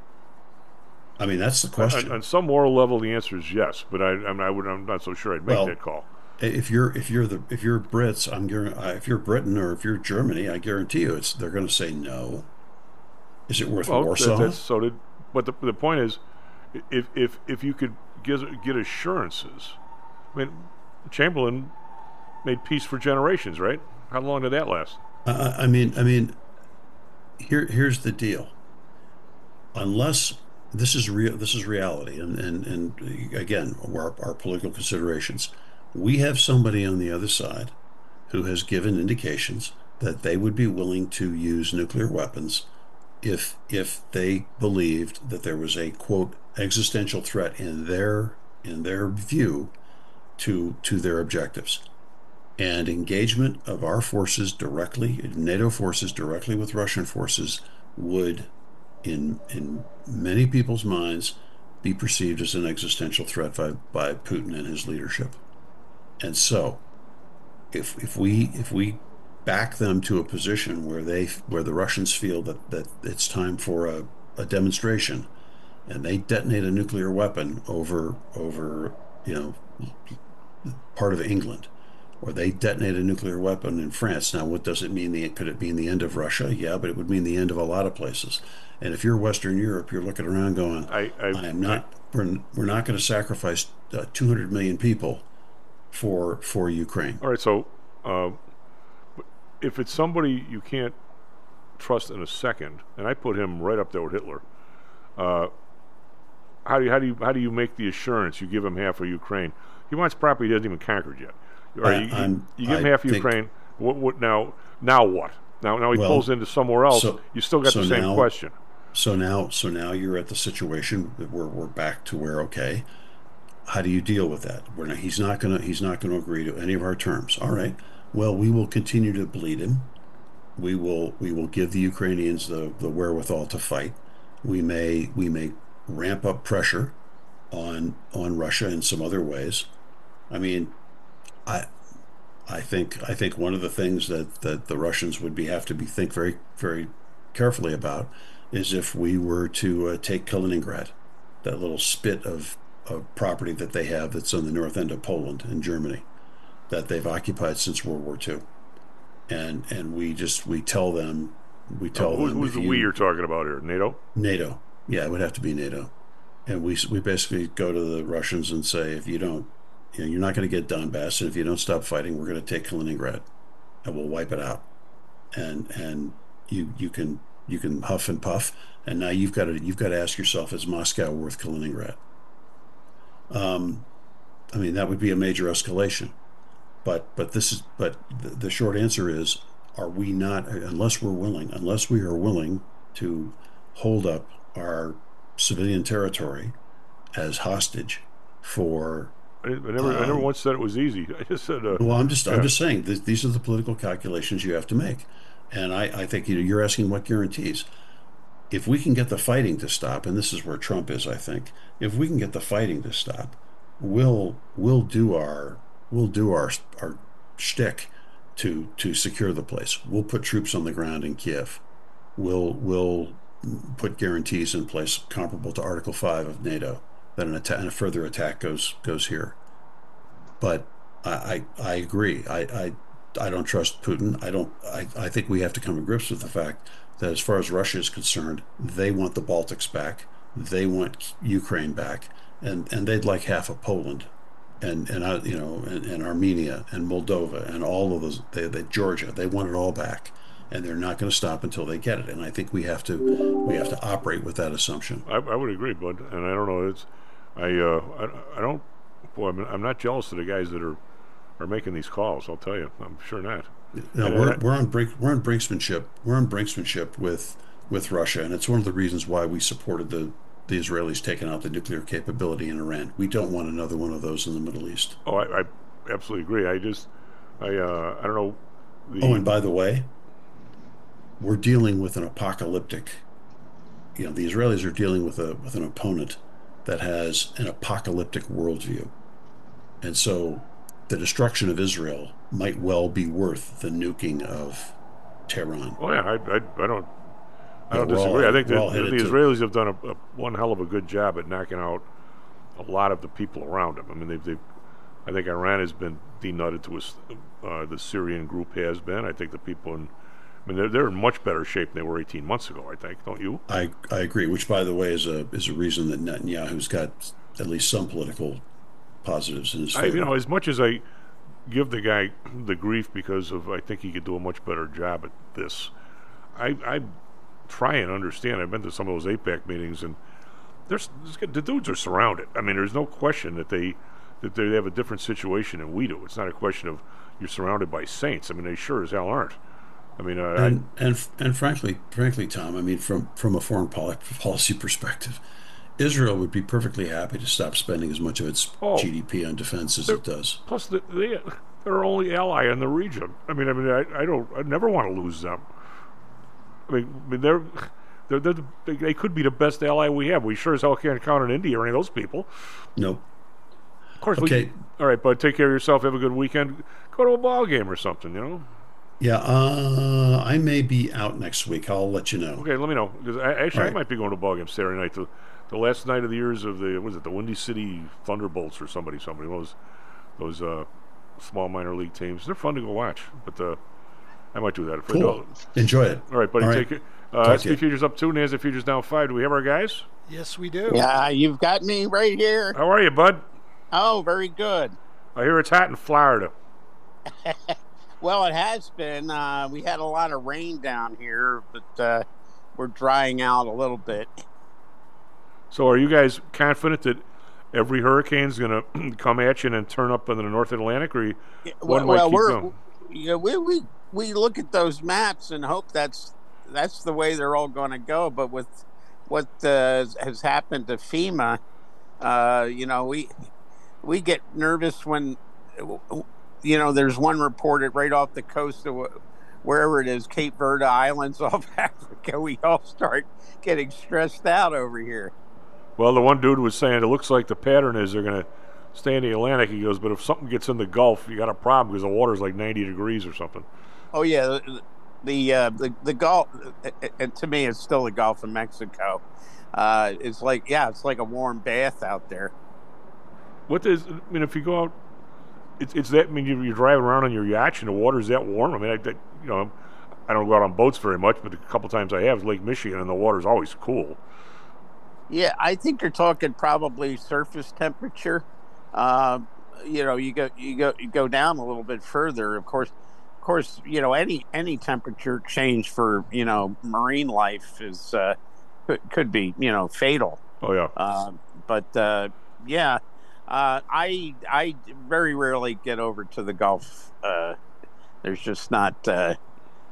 I mean, that's the question. On, on some moral level, the answer is yes, but I, I'm, I would, I'm not so sure I'd make Well, that call. If you're if you're the if you're Brits, I'm guar- if you're Britain or if you're Germany, I guarantee you, it's they're going to say no. Is it worth Well, Warsaw? that, that's, so did, but the the point is, if if if you could get get assurances, I mean, Chamberlain made peace for generations, right? How long did that last? Uh, I mean, I mean, here here's the deal. Unless this is real, this is reality, and and and again, our, our political considerations. We have somebody on the other side who has given indications that they would be willing to use nuclear weapons if if they believed that there was a quote existential threat in their in their view to to their objectives. And engagement of our forces directly, NATO forces directly with Russian forces, would, in in many people's minds, be perceived as an existential threat by, by Putin and his leadership. And so, if if we if we back them to a position where they where the Russians feel that, that it's time for a, a demonstration, and they detonate a nuclear weapon over over you know part of England, or they detonate a nuclear weapon in France. Now, what does it mean? The, could it mean the end of Russia? Yeah, but it would mean the end of a lot of places. And if you're Western Europe, you're looking around going, I, I, I am not. I, we're, we're not going to sacrifice uh, two hundred million people for for Ukraine. All right, so uh, if it's somebody you can't trust in a second, and I put him right up there with Hitler, uh, how do you how do you how do you make the assurance you give him half of Ukraine? He wants property he hasn't even conquered yet. Or I, you, I'm, you give him I half of think, Ukraine. What, what now? Now what? Now now he well, pulls into somewhere else. So, you still got so the same now, question. So now so now you're at the situation that we're we're back to where okay. How do you deal with that? We're not, he's not gonna he's not gonna agree to any of our terms. All right. Well, we will continue to bleed him. We will we will give the Ukrainians the, the wherewithal to fight. We may we may ramp up pressure on on Russia in some other ways. I mean, I I think I think one of the things that, that the Russians would be have to be think very very carefully about is if we were to uh, take Kaliningrad, that little spit of of property that they have that's on the north end of Poland in Germany, that they've occupied since World War Two, and and we just we tell them we tell oh, who, them who's the you, we you're talking about here? NATO? NATO, yeah, it would have to be NATO, and we we basically go to the Russians and say if you don't, you know, you're not going to get Donbass, and if you don't stop fighting, we're going to take Kaliningrad, and we'll wipe it out, and and you you can you can huff and puff, and now you've got to you've got to ask yourself, is Moscow worth Kaliningrad? Um, I mean, that would be a major escalation, but but this is but the, the short answer is: are we not? Unless we're willing, unless we are willing to hold up our civilian territory as hostage for I, I never, um, I never once said it was easy. I just said. Uh, well, I'm just, yeah. I'm just saying th- these are the political calculations you have to make, and I, I think you know, you're asking what guarantees. If we can get the fighting to stop, and this is where Trump is, I think. If we can get the fighting to stop, we'll we'll do our we'll do our our shtick to to secure the place. We'll put troops on the ground in Kiev. We'll we'll put guarantees in place comparable to Article Five of NATO that an attack and a further attack goes goes here. But I I, I agree. I, I I don't trust Putin. I don't. I, I think we have to come to grips with the fact that as far as Russia is concerned, they want the Baltics back. They want Ukraine back, and, and they'd like half of Poland, and and uh, you know, and, and Armenia and Moldova and all of those. They, they Georgia. They want it all back, and they're not going to stop until they get it. And I think we have to we have to operate with that assumption. I, I would agree, Bud. And I don't know. It's I uh, I, I don't. Boy, I'm, I'm not jealous of the guys that are are making these calls. I'll tell you, I'm sure not. No, we're I, we're on brink, we're on brinksmanship. We're on brinksmanship with with Russia, and it's one of the reasons why we supported the the Israelis taking out the nuclear capability in Iran. We don't want another one of those in the Middle East. Oh, I, I absolutely agree. I just, I, uh, I don't know. The... Oh, and by the way, we're dealing with an apocalyptic. You know, the Israelis are dealing with a with an opponent that has an apocalyptic worldview, and so the destruction of Israel might well be worth the nuking of Tehran. Oh yeah, I, I, I don't. I don't yeah, disagree. All, I think that the Israelis to... have done a, a one hell of a good job at knocking out a lot of the people around them. I mean, they've, they've I think Iran has been denuded to a, uh, the Syrian group has been. I think the people in, I mean, they're they're in much better shape than they were eighteen months ago. I think, don't you? I I agree. Which, by the way, is a is a reason that Netanyahu's got at least some political positives in his favor. I, you know, as much as I give the guy the grief because of, I think he could do a much better job at this. I I. try and understand. I've been to some of those AIPAC meetings, and there's, there's the dudes are surrounded. I mean, there's no question that they that they have a different situation than we do. It's not a question of you're surrounded by saints. I mean, they sure as hell aren't. I mean, uh, and I, and and frankly, frankly, Tom, I mean, from from a foreign policy perspective, Israel would be perfectly happy to stop spending as much of its oh, G D P on defense as it does. Plus, they, they're our only ally in the region. I mean, I mean, I, I don't, I never want to lose them. I mean, I mean they're, they're, they're they, they could be the best ally we have. We sure as hell can't count on India or any of those people. Nope. Of course. Okay. We, all right, bud. Take care of yourself. Have a good weekend. Go to a ball game or something. You know. Yeah. Uh, I may be out next week. I'll let you know. Okay. Let me know because I, actually right. I might be going to a ball game Saturday night. The, the last night of the years of the what was it the Windy City Thunderbolts or somebody somebody those those uh, small minor league teams. They're fun to go watch, but. Uh, I might do that. Cool. Enjoy it. All right, buddy. All right. Take it. Uh, S and P Futures up two, NASDAQ Futures down five. Do we have our guys? Yes, we do. Yeah, you've got me right here. How are you, bud? Oh, very good. I hear it's hot in Florida. Well, it has been. Uh, we had a lot of rain down here, but uh, we're drying out a little bit. So are you guys confident that every hurricane's going to come at you and then turn up in the North Atlantic, or you, yeah, one well, might keep we're, going? Yeah, we, we, we look at those maps and hope that's that's the way they're all going to go. But with what uh, has happened to FEMA, uh, you know, we we get nervous when, you know, there's one reported right off the coast of wherever it is, Cape Verde Islands off Africa. We all start getting stressed out over here. Well, the one dude was saying it looks like the pattern is they're going to stay in the Atlantic. He goes, but if something gets in the Gulf, you got a problem because the water's like ninety degrees or something. Oh yeah, the the uh, the, the Gulf, and to me, it's still the Gulf of Mexico. Uh, it's like yeah, it's like a warm bath out there. What is? I mean, if you go out, it's it's that. I mean, you're, you're driving around on your yacht and the water's that warm. I mean, I, I, you know, I don't go out on boats very much, but a couple times I have, Lake Michigan, and the water's always cool. Yeah, I think you're talking probably surface temperature. Uh, you know, you go you go you go down a little bit further. Of course, of course, you know any any temperature change for you know marine life is uh, could, could be you know fatal. Oh yeah. Uh, but uh, yeah, uh, I I very rarely get over to the Gulf. Uh, there's just not uh,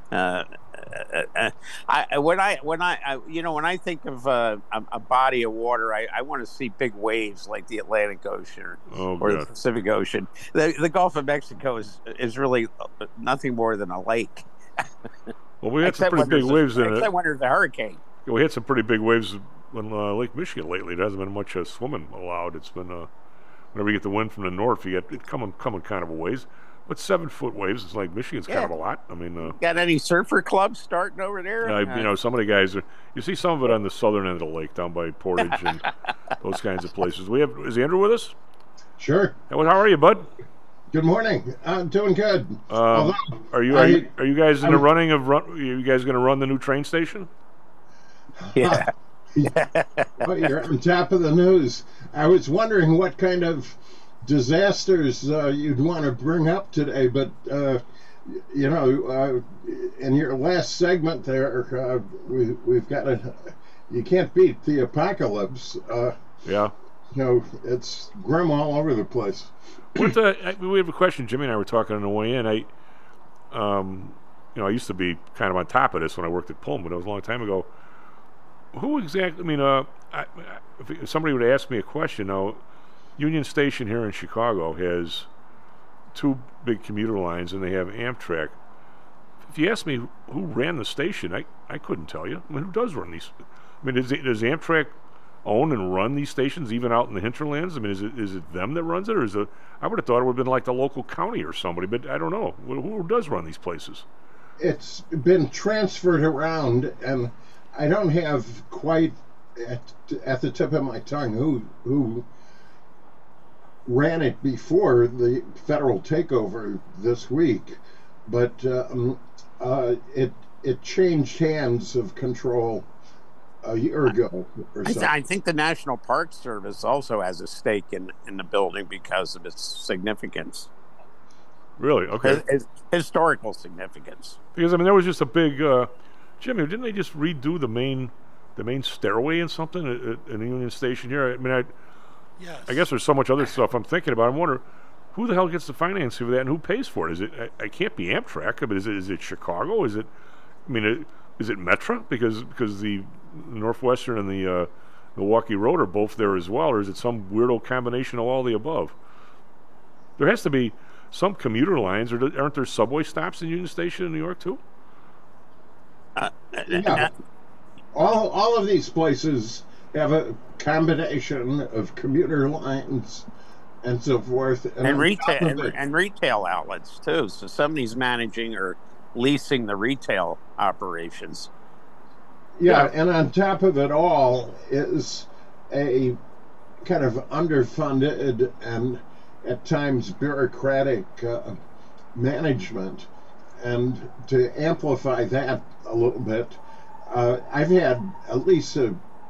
Uh, uh, uh, I when I when I, I you know when I think of uh, a, a body of water, I, I want to see big waves like the Atlantic Ocean or, oh, or God. the Pacific Ocean. The, the Gulf of Mexico is is really nothing more than a lake. Well, we had except some pretty big a, waves in it. Except when there's a hurricane. Yeah, we had some pretty big waves in uh, Lake Michigan lately. There hasn't been much uh, swimming allowed. It's been uh, whenever you get the wind from the north, you get it coming coming kind of a ways. But seven foot waves, it's like Michigan's Yeah. kind of a lot. I mean, uh, Got any surfer clubs starting over there? uh, you know, some of the guys are. You see some of it on the southern end of the lake, down by Portage and those kinds of places. We have is Andrew with us? Sure. How how are you, bud? Good morning. I'm doing good. Um, Although, are you are I- you, are you guys in I'm- the running of run? Are you guys going to run the new train station? Yeah. Well, you're on top of the news. I was wondering what kind of disasters uh, you'd want to bring up today, but uh, you know, uh, in your last segment there, uh, we, we've got a. You can't beat the apocalypse. Uh, Yeah. you know, it's grim all over the place. What the, I, we have a question. Jimmy and I were talking on the way in. I, um, you know, I used to be kind of on top of this when I worked at Pullman. It was a long time ago. Who exactly? I mean, uh, I, I, if somebody would ask me a question, now, Union Station here in Chicago has two big commuter lines, and they have Amtrak. If you ask me who, who ran the station, I, I couldn't tell you. I mean, who does run these? I mean, does, does Amtrak own and run these stations even out in the hinterlands? I mean, is it is it them that runs it, or is it? I would have thought it would have been like the local county or somebody, but I don't know. Who, who does run these places? It's been transferred around, and I don't have quite at, at the tip of my tongue who who ran it before the federal takeover this week, but um, uh, it it changed hands of control a year ago or I, th- so. I think the National Park Service also has a stake in, in the building because of its significance. Really? Okay. His, his historical significance. Because I mean, there was just a big. Uh, Jimmy, didn't they just redo the main, the main stairway and something at, at, at the Union Station here? I mean, I. Yes. I guess there's so much other stuff I'm thinking about. I wonder who the hell gets the financing for that and who pays for it. Is it? I, I can't be Amtrak, but is it? Is it Chicago? Is it? I mean, it, is it Metra? Because because the Northwestern and the uh, Milwaukee Road are both there as well, or is it some weirdo combination of all the above? There has to be some commuter lines, or aren't there subway stops in Union Station in New York too? Uh, Yeah. All all of these places have a combination of commuter lines and so forth, and on retail top of and, it- and retail outlets too. So somebody's managing or leasing the retail operations. Yeah, and on top of it all is a kind of underfunded and at times bureaucratic uh, management. And to amplify that a little bit, uh, I've had at least a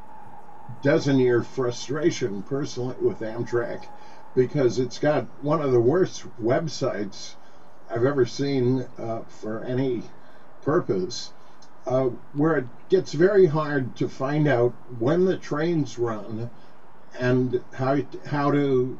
dozen year frustration personally with Amtrak because it's got one of the worst websites I've ever seen uh, for any purpose. Uh, where it gets very hard to find out when the trains run and how how to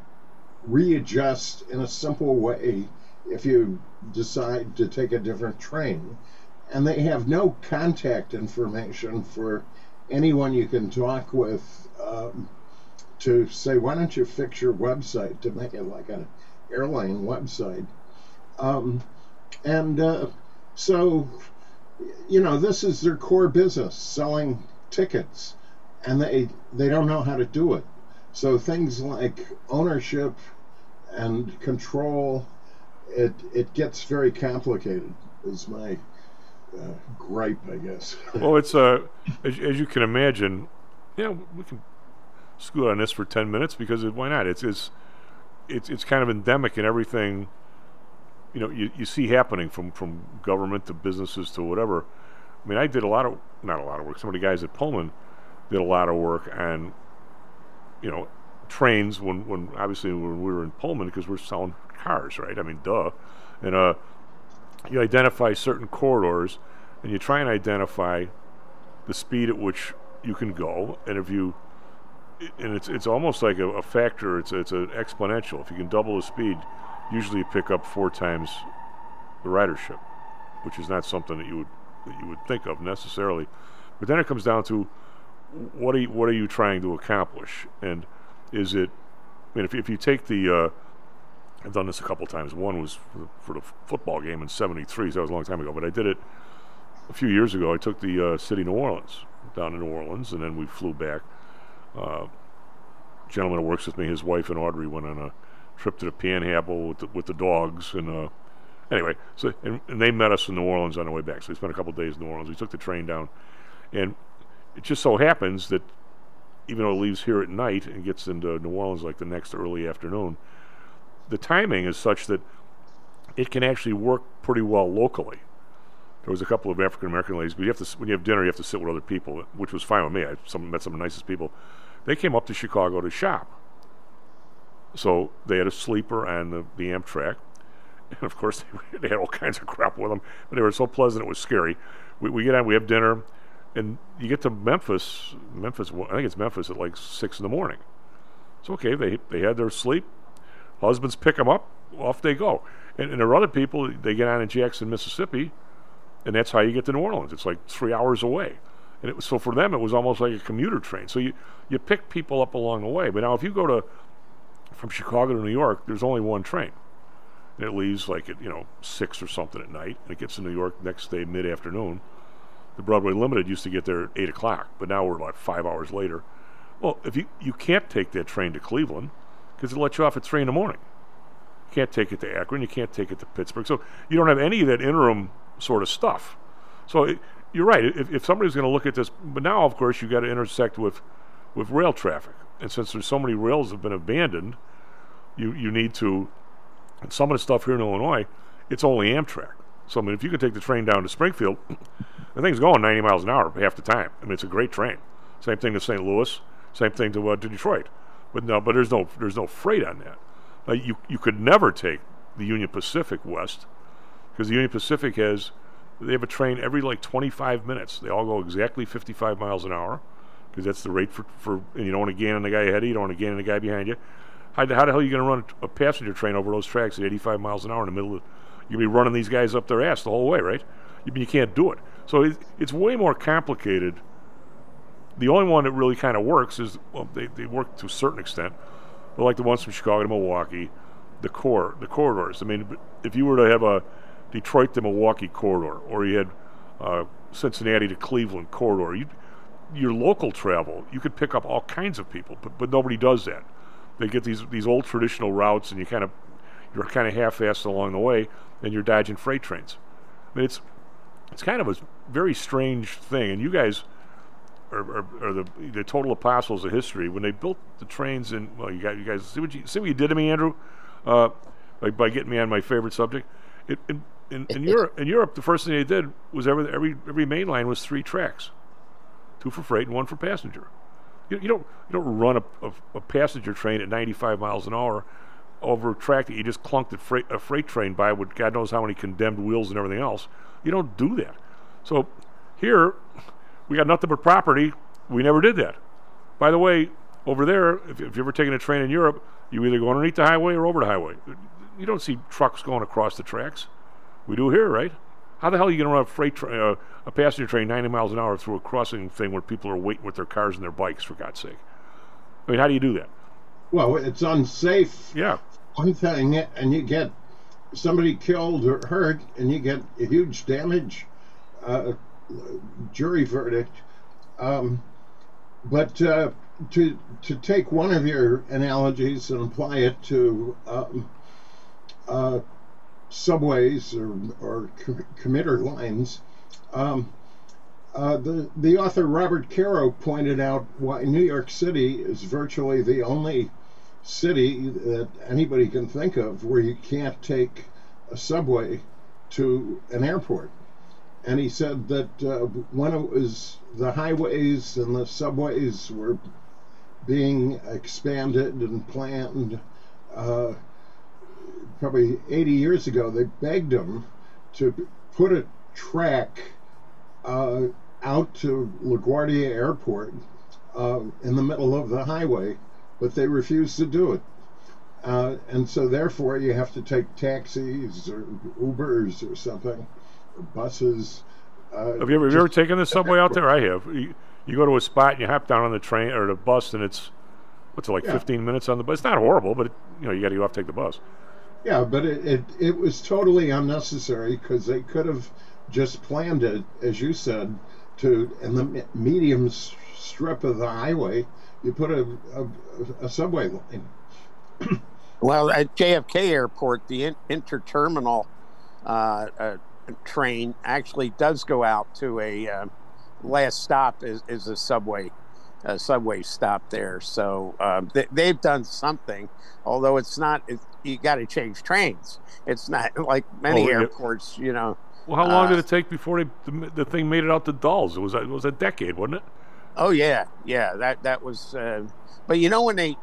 readjust in a simple way if you decide to take a different train. And they have no contact information for anyone you can talk with um, to say, why don't you fix your website to make it like an airline website? Um, and uh, so... You know, this is their core business, selling tickets, and they they don't know how to do it. So things like ownership and control, it it gets very complicated. Is my uh, gripe, I guess. Well, it's uh, as, as you can imagine, you know, we can scoot on this for ten minutes because it, why not? It's it's it's it's kind of endemic in everything. You know, you, you see happening from, from government to businesses to whatever. I mean, I did a lot of, not a lot of work, some of the guys at Pullman did a lot of work on, you know, trains when, when obviously when we were in Pullman because we're selling cars, right? I mean, duh. And uh, you identify certain corridors and you try and identify the speed at which you can go. And if you, and it's it's almost like a, a factor, it's, it's an exponential. If you can double the speed, usually you pick up four times the ridership. which is not something that you would that you would think of necessarily. But then it comes down to what are you, what are you trying to accomplish, and is it? I mean, if if you take the uh, I've done this a couple times. One was for the, for the football game in seventy-three, so that was a long time ago. But I did it a few years ago. I took the uh, city of New Orleans down to New Orleans, and then we flew back. Uh, gentleman who works with me, his wife and Audrey went on a trip to the Panhandle with the, with the dogs, and uh, anyway, so and, and they met us in New Orleans on the way back. So we spent a couple of days in New Orleans. We took the train down, and it just so happens that even though it leaves here at night and gets into New Orleans like the next early afternoon, the timing is such that it can actually work pretty well locally. There was a couple of African American ladies, but you have to, when you have dinner, you have to sit with other people, which was fine with me. I some, met some of the nicest people. They came up to Chicago to shop. So they had a sleeper on the, the Amtrak. And of course, they, they had all kinds of crap with them, but they were so pleasant it was scary. We, we get on, we have dinner, and you get to Memphis, Memphis, I think it's Memphis at like six in the morning. It's okay, they they had their sleep. Husbands pick them up, off they go. And, and there are other people, they get on in Jackson, Mississippi, and that's how you get to New Orleans. It's like three hours away. And it was, so for them, it was almost like a commuter train. So you, you pick people up along the way. But now if you go to, from Chicago to New York, there's only one train. And it leaves like at, you know, six or something at night, and it gets to New York next day mid-afternoon. The Broadway Limited used to get there at eight o'clock, but now we're like five hours later. Well, if you, you can't take that train to Cleveland, because it lets you off at three in the morning. You can't take it to Akron, you can't take it to Pittsburgh. So you don't have any of that interim sort of stuff. So it, you're right, if, if somebody's going to look at this, but now, of course, you've got to intersect with, with rail traffic. And since there's so many rails that have been abandoned, you, you need to, and some of the stuff here in Illinois, it's only Amtrak. So, I mean, if you can take the train down to Springfield, the thing's going ninety miles an hour half the time. I mean, it's a great train. Same thing to Saint Louis, same thing to, uh, to Detroit. But no, but there's no there's no freight on that. Uh, you you could never take the Union Pacific west, because the Union Pacific has, they have a train every like twenty-five minutes. They all go exactly fifty-five miles an hour, because that's the rate for, for and you don't want to gain on the guy ahead of you, you don't want to gain on the guy behind you. How, how the hell are you going to run a passenger train over those tracks at eighty-five miles an hour in the middle of, you'll be running these guys up their ass the whole way, right? You, you can't do it. So it, it's way more complicated. The only one that really kind of works is, well, they, they work to a certain extent. But like the ones from Chicago to Milwaukee, the core, the corridors. I mean, if you were to have a Detroit to Milwaukee corridor, or you had uh, Cincinnati to Cleveland corridor, you, your local travel, you could pick up all kinds of people, but, but nobody does that. They get these these old traditional routes, and you kind of you're kind of half-assed along the way, and you're dodging freight trains. I mean, it's it's kind of a very strange thing, and you guys are, are, are the the total apostles of history. When they built the trains in, well, you got you guys see what you see what you did to me, Andrew, uh, by, by getting me on my favorite subject. It, in in, in Europe, in Europe, the first thing they did was every every every main line was three tracks, two for freight and one for passenger. You, you don't you don't run a, a, a passenger train at ninety-five miles an hour over a track that you just clunked a freight, a freight train by with God knows how many condemned wheels and everything else. You don't do that. So here, we got nothing but property. We never did that. By the way, over there, if, if you're ever taking a train in Europe, you either go underneath the highway or over the highway. You don't see trucks going across the tracks. We do here, right? How the hell are you going to run a freight tra- uh, a passenger train ninety miles an hour through a crossing thing where people are waiting with their cars and their bikes, for God's sake? I mean, how do you do that? Well, it's unsafe. Yeah. One thing, and you get somebody killed or hurt, and you get a huge damage uh, jury verdict. Um, but uh, to to take one of your analogies and apply it to um, uh, subways or, or commuter lines, um, uh, the the author Robert Caro pointed out why New York City is virtually the only city that anybody can think of where you can't take a subway to an airport. And he said that uh, when it was the highways and the subways were being expanded and planned, uh, probably eighty years ago, they begged them to put a track uh, out to LaGuardia Airport uh, in the middle of the highway, but they refused to do it. Uh, and so therefore you have to take taxis or Ubers or something buses. Uh, have you ever, have you ever taken the subway out there? everywhere. I have. You, you go to a spot and you hop down on the train or the bus, and it's what's it like, Yeah. fifteen minutes on the bus? It's not horrible, but it, you know you got to go off and take the bus. Yeah, but it, it, it was totally unnecessary because they could have just planned it, as you said, to in the me- medium s- strip of the highway, you put a, a, a subway line. Well, at J F K Airport, the in- interterminal uh, uh, train actually does go out to a uh, last stop is, is a subway a subway stop there. So um, they, they've done something, although it's not. It, you got to change trains. It's not like many Oh, yeah. airports, you know. Well, how long uh, did it take before they, the, the thing made it out to Dulles? It was a, it was a decade, wasn't it? Oh yeah, yeah. That that was. Uh, but you know when they,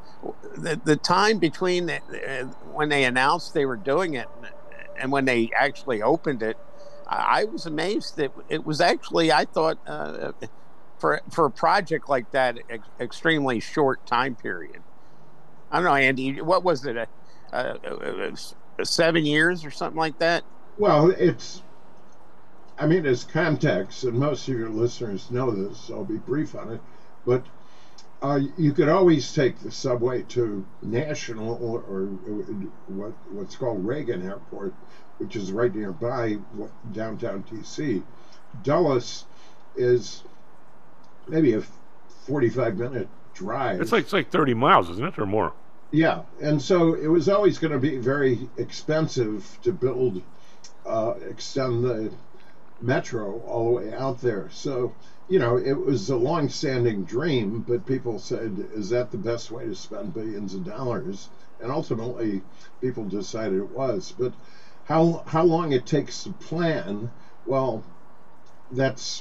the the time between the, uh, when they announced they were doing it and when they actually opened it, I, I was amazed that it was actually. I thought uh, for for a project like that, ex- extremely short time period. I don't know, Andy. What was it? A, a, a, a seven years or something like that? Well, it's, I mean, as context, and most of your listeners know this, so I'll be brief on it, but uh, you could always take the subway to National or, or what what's called Reagan Airport, which is right nearby downtown D C. Dulles is maybe a forty-five minute drive. It's like it's like thirty miles, isn't it, or more? Yeah, and so it was always going to be very expensive to build, uh, extend the metro all the way out there. So, you know, it was a long-standing dream, but people said, is that the best way to spend billions of dollars? And ultimately, people decided it was. But how how long it takes to plan, well, that's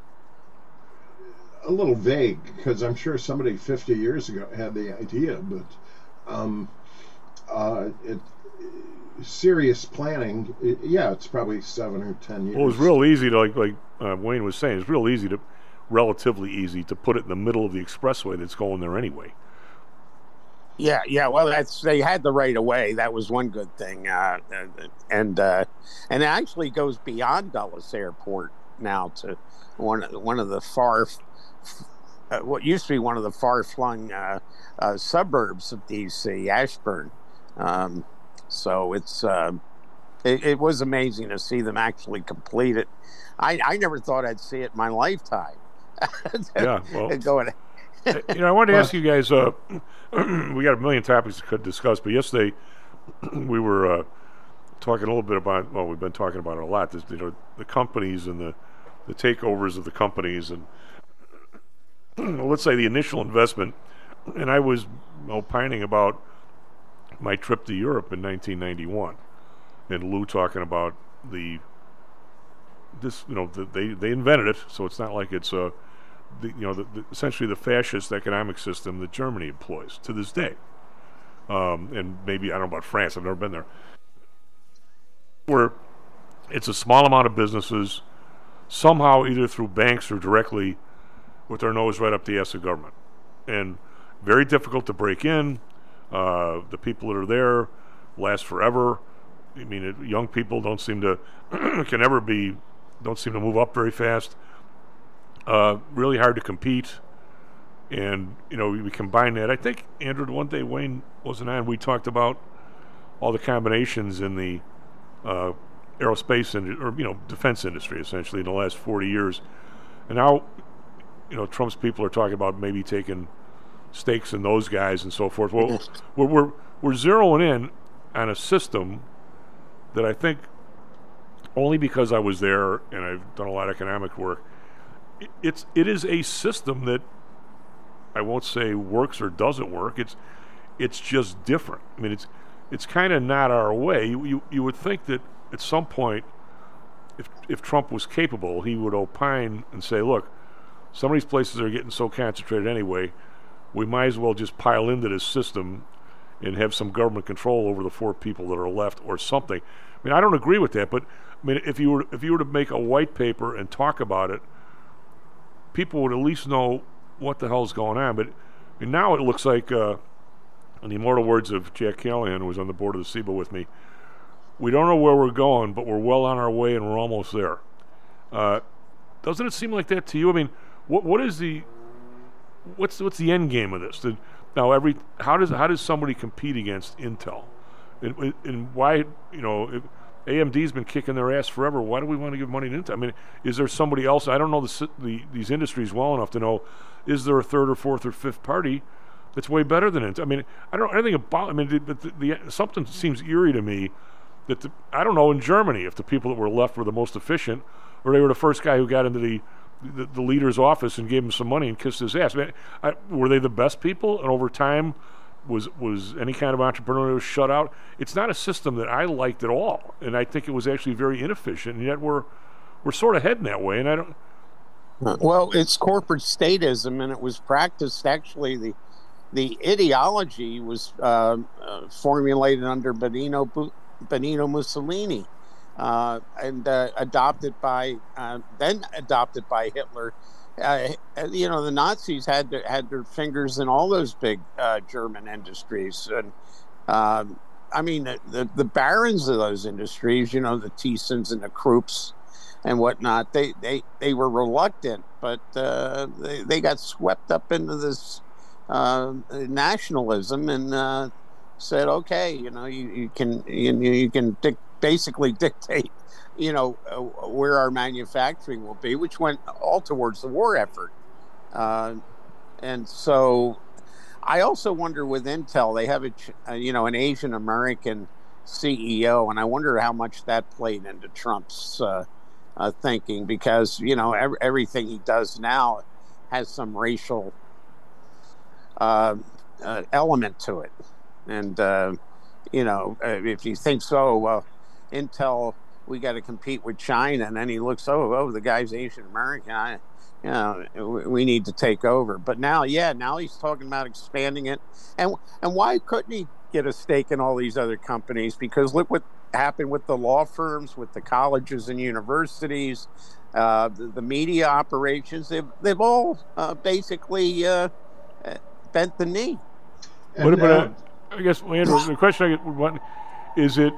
a little vague, because I'm sure somebody fifty years ago had the idea, but um, uh, it, serious planning, it, yeah, it's probably seven or ten years. Well, it was real easy to, like like uh, Wayne was saying, it's real easy to, relatively easy to put it in the middle of the expressway that's going there anyway. Yeah, yeah. Well, that's they had the right of way. That was one good thing, uh, and uh, and it actually goes beyond Dulles Airport now to one one of the far, uh, what used to be one of the far-flung uh, uh, suburbs of D C, Ashburn. Um, so it's uh, it, it was amazing to see them actually complete it. I, I never thought I'd see it in my lifetime. Yeah, well, going. You know, I wanted to ask you guys. Uh, we got a million topics to discuss, but yesterday we were uh, talking a little bit about. Well, we've been talking about it a lot. This, you know, the companies and the the takeovers of the companies, and let's say the initial investment. And I was opining about my trip to Europe in nineteen ninety-one, and Lou talking about the this. You know, the, they they invented it, so it's not like it's a. The, you know, the, the, essentially the fascist economic system that Germany employs to this day. Um, and maybe, I don't know about France, I've never been there. Where it's a small amount of businesses, somehow either through banks or directly with their nose right up the ass of government. And very difficult to break in. Uh, the people that are there last forever. I mean, it, young people don't seem to, can never be, don't seem to move up very fast. Uh, really hard to compete, and you know we, we combine that. I think Andrew, one day Wayne wasn't on. We talked about all the combinations in the uh, aerospace and or you know defense industry essentially in the last forty years, and now you know Trump's people are talking about maybe taking stakes in those guys and so forth. Well, we're we're we're zeroing in on a system that I think only because I was there and I've done a lot of economic work. It's it is a system that I won't say works or doesn't work. It's it's just different. I mean, it's it's kind of not our way. You, you you would think that at some point, if if Trump was capable, he would opine and say, "Look, some of these places are getting so concentrated anyway. We might as well just pile into this system and have some government control over the four people that are left, or something." I mean, I don't agree with that, but I mean, if you were if you were to make a white paper and talk about it, people would at least know what the hell's going on. But I mean, now it looks like, uh, in the immortal words of Jack Callahan, who was on the board of the S I B A with me, we don't know where we're going, but we're well on our way and we're almost there. Uh, doesn't it seem like that to you? I mean, what what is the what's what's the end game of this? Did, now, every how does how does somebody compete against Intel, and, and why you know? If, A M D's been kicking their ass forever. Why do we want to give money to Intel? I mean, is there somebody else? I don't know the, the these industries well enough to know. Is there a third or fourth or fifth party that's way better than Intel? I mean, I don't know anything about. I mean, but the, the, something seems eerie to me that the, I don't know in Germany if the people that were left were the most efficient, or they were the first guy who got into the the, the leader's office and gave him some money and kissed his ass. I mean, I, were they the best people? And over time, was was any kind of entrepreneur shut out? It's not a system that I liked at all, and I think it was actually very inefficient. And yet we're we're sort of heading that way. And I don't. Well, it's corporate statism, and it was practiced. Actually, the the ideology was uh, uh, formulated under Benito Benito Mussolini, uh, and uh, adopted by uh, then adopted by Hitler. Uh, you know, the Nazis had to, had their fingers in all those big uh, German industries, and uh, I mean the, the the barons of those industries, you know, the Thysens and the Krupps and whatnot. They they, they were reluctant, but uh, they they got swept up into this uh, nationalism and uh, said, okay, you know, you, you can you, you can dic- basically dictate. You know, uh, where our manufacturing will be, which went all towards the war effort. Uh, and so I also wonder with Intel, they have, a, uh, you know, an Asian American C E O, and I wonder how much that played into Trump's uh, uh, thinking, because, you know, every, everything he does now has some racial uh, uh, element to it. And, uh, you know, if he thinks, oh, well, Intel... we got to compete with China, and then he looks, oh, oh, the guy's Asian American. I, you know, we need to take over. But now, yeah, now he's talking about expanding it. And and why couldn't he get a stake in all these other companies? Because look what happened with the law firms, with the colleges and universities, uh, the, the media operations. They've they've all uh, basically uh, bent the knee. What about? Uh, I guess, Andrew, the question I get one is it.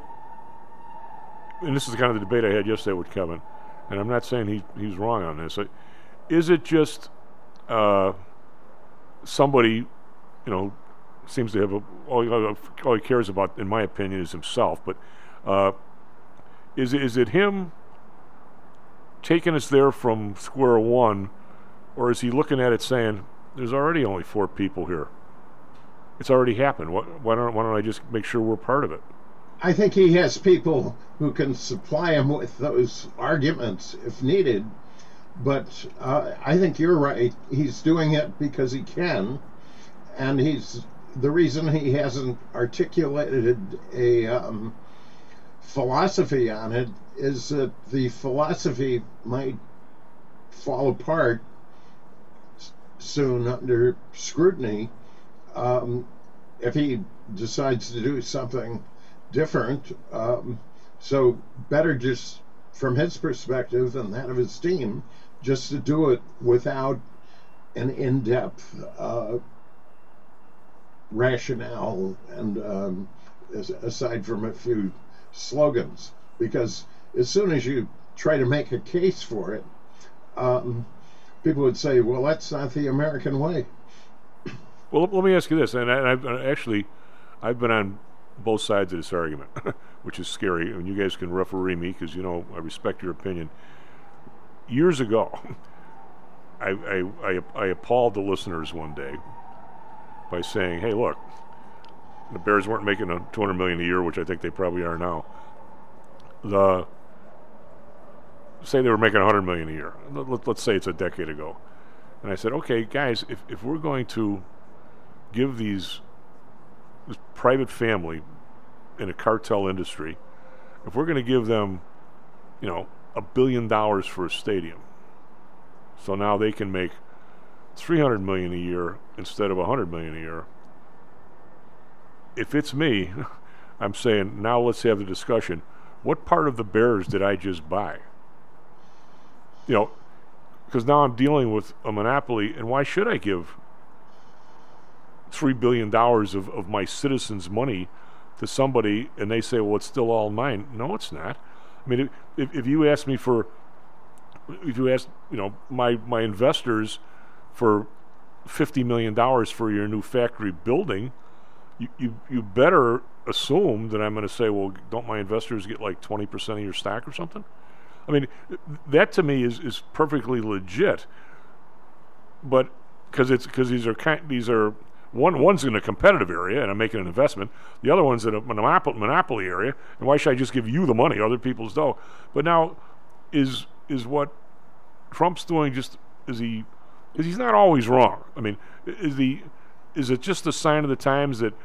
And this is kind of the debate I had yesterday with Kevin, and I'm not saying he he's wrong on this. Is it just uh, somebody, you know, seems to have a, all, all he cares about, in my opinion, is himself? But uh, is is it him taking us there from square one, or is he looking at it saying, "There's already only four people here. It's already happened. What, why don't why don't I just make sure we're part of it?" I think he has people who can supply him with those arguments if needed, but uh, I think you're right. He's doing it because he can, and he's the reason he hasn't articulated a um, philosophy on it is that the philosophy might fall apart soon under scrutiny um, if he decides to do something different. Um, so better just from his perspective and that of his team, just to do it without an in-depth uh, rationale and um, aside from a few slogans, because as soon as you try to make a case for it, um, people would say, well, that's not the American way. Well, let me ask you this, and I, I've actually I've been on both sides of this argument, which is scary, and you guys can referee me because, you know, I respect your opinion. Years ago, I, I, I, I appalled the listeners one day by saying, hey, look, the Bears weren't making a two hundred million dollars a year, which I think they probably are now. The say they were making one hundred million dollars a year. Let, let's say it's a decade ago. And I said, okay, guys, if, if we're going to give these this private family in a cartel industry, if we're going to give them, you know, a billion dollars for a stadium, so now they can make three hundred million dollars a year instead of one hundred million dollars a year. If it's me, I'm saying, now let's have the discussion. What part of the Bears did I just buy? You know, because now I'm dealing with a monopoly, and why should I give three billion dollars of, of my citizens' money to somebody and they say, well, it's still all mine. No, it's not. I mean, if, if you ask me for, if you ask, you know, my, my investors for fifty million dollars for your new factory building, you, you, you better assume that I'm going to say, well, don't my investors get like twenty percent of your stock or something? I mean, that to me is, is perfectly legit. But because it's because these are kind, these are one one's in a competitive area and I'm making an investment. The other one's in a monopoly, monopoly area. And why should I just give you the money? Other people's don't. But now, is is what Trump's doing just is he? Because he's not always wrong. I mean, is the is it just a sign of the times that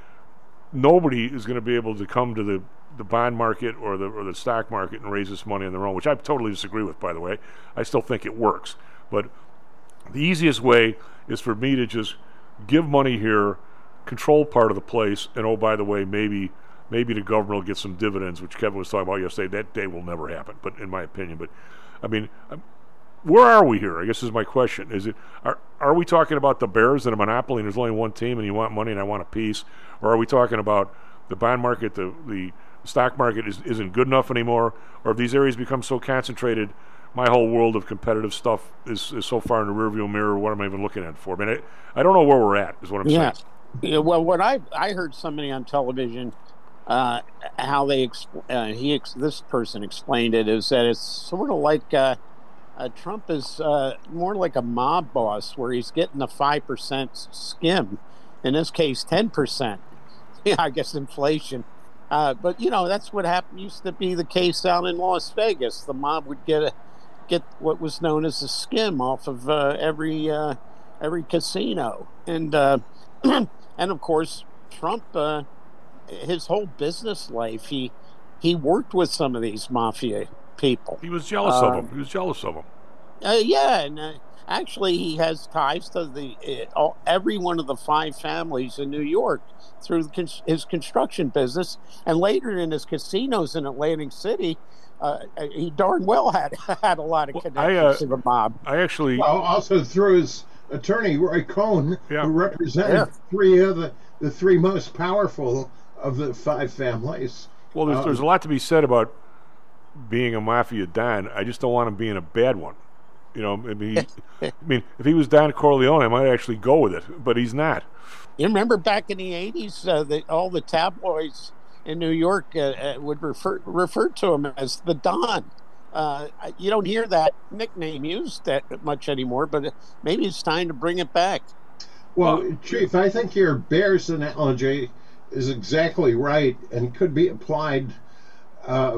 nobody is going to be able to come to the, the bond market or the or the stock market and raise this money on their own, which I totally disagree with, by the way. I still think it works. But the easiest way is for me to just give money here, control part of the place, and oh, by the way, maybe maybe the government will get some dividends, which Kevin was talking about yesterday. That day will never happen, but in my opinion. But, I mean, where are we here? I guess is my question. Is it are are we talking about the Bears and a monopoly and there's only one team and you want money and I want a piece? Or are we talking about the bond market, the, the stock market is, isn't good enough anymore? Or have these areas become so concentrated, my whole world of competitive stuff is, is so far in the rearview mirror, what am I even looking at for? I mean, I, I don't know where we're at, is what I'm yeah. saying. Yeah, well, what I I heard somebody on television, uh, how they, exp- uh, he ex- this person explained it, is that it's sort of like uh, uh, Trump is uh, more like a mob boss where he's getting a five percent skim, in this case ten percent. Yeah, I guess inflation. Uh, but, you know, that's what happened. Used to be the case out in Las Vegas. The mob would get a get what was known as a skim off of uh, every uh, every casino. And, uh, and of course, Trump, uh, his whole business life, he he worked with some of these mafia people. He was jealous uh, of them. He was jealous of them. Uh, yeah, and uh, actually, he has ties to the uh, all, every one of the five families in New York through the con- his construction business, and later in his casinos in Atlantic City, uh, he darn well had had a lot of well, connections I, uh, to the mob. I actually well, also through his attorney Roy Cohn, yeah. who represented Yeah. three of the the three most powerful of the five families. Well, there's, Um, there's a lot to be said about being a mafia don. I just don't want him being a bad one. You know, I mean, he, I mean, if he was Don Corleone, I might actually go with it, but he's not. You remember back in the eighties, uh, the, all the tabloids in New York uh, uh, would refer refer to him as the Don. Uh, you don't hear that nickname used that much anymore, but maybe it's time to bring it back. Well, Chief, I think your Bears analogy is exactly right and could be applied uh,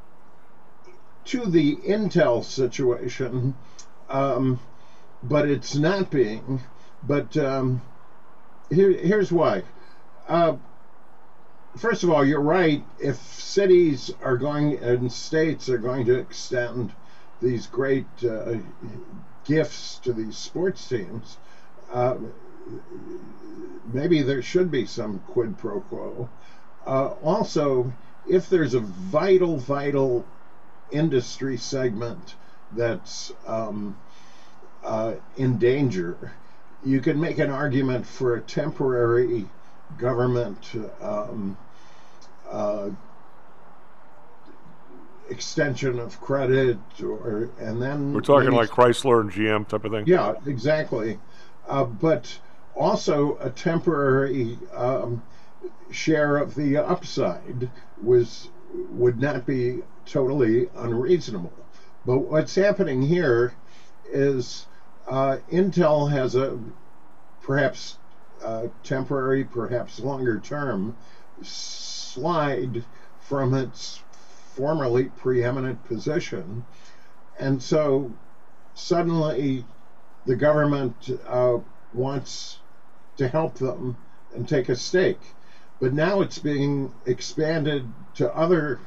to the Intel situation, um, but it's not being. But um, here, here's why. Uh, first of all, you're right. If cities are going and states are going to extend these great uh, gifts to these sports teams, uh, maybe there should be some quid pro quo. Uh, also, if there's a vital, vital industry segment that's um, uh, in danger, you can make an argument for a temporary government um, uh, extension of credit, or and then We're talking maybe, like Chrysler and G M type of thing. yeah, exactly. Uh, but also a temporary um, share of the upside was would not be totally unreasonable. But what's happening here is uh, Intel has a perhaps uh, temporary, perhaps longer term slide from its formerly preeminent position, and so suddenly the government uh, wants to help them and take a stake. But now it's being expanded to other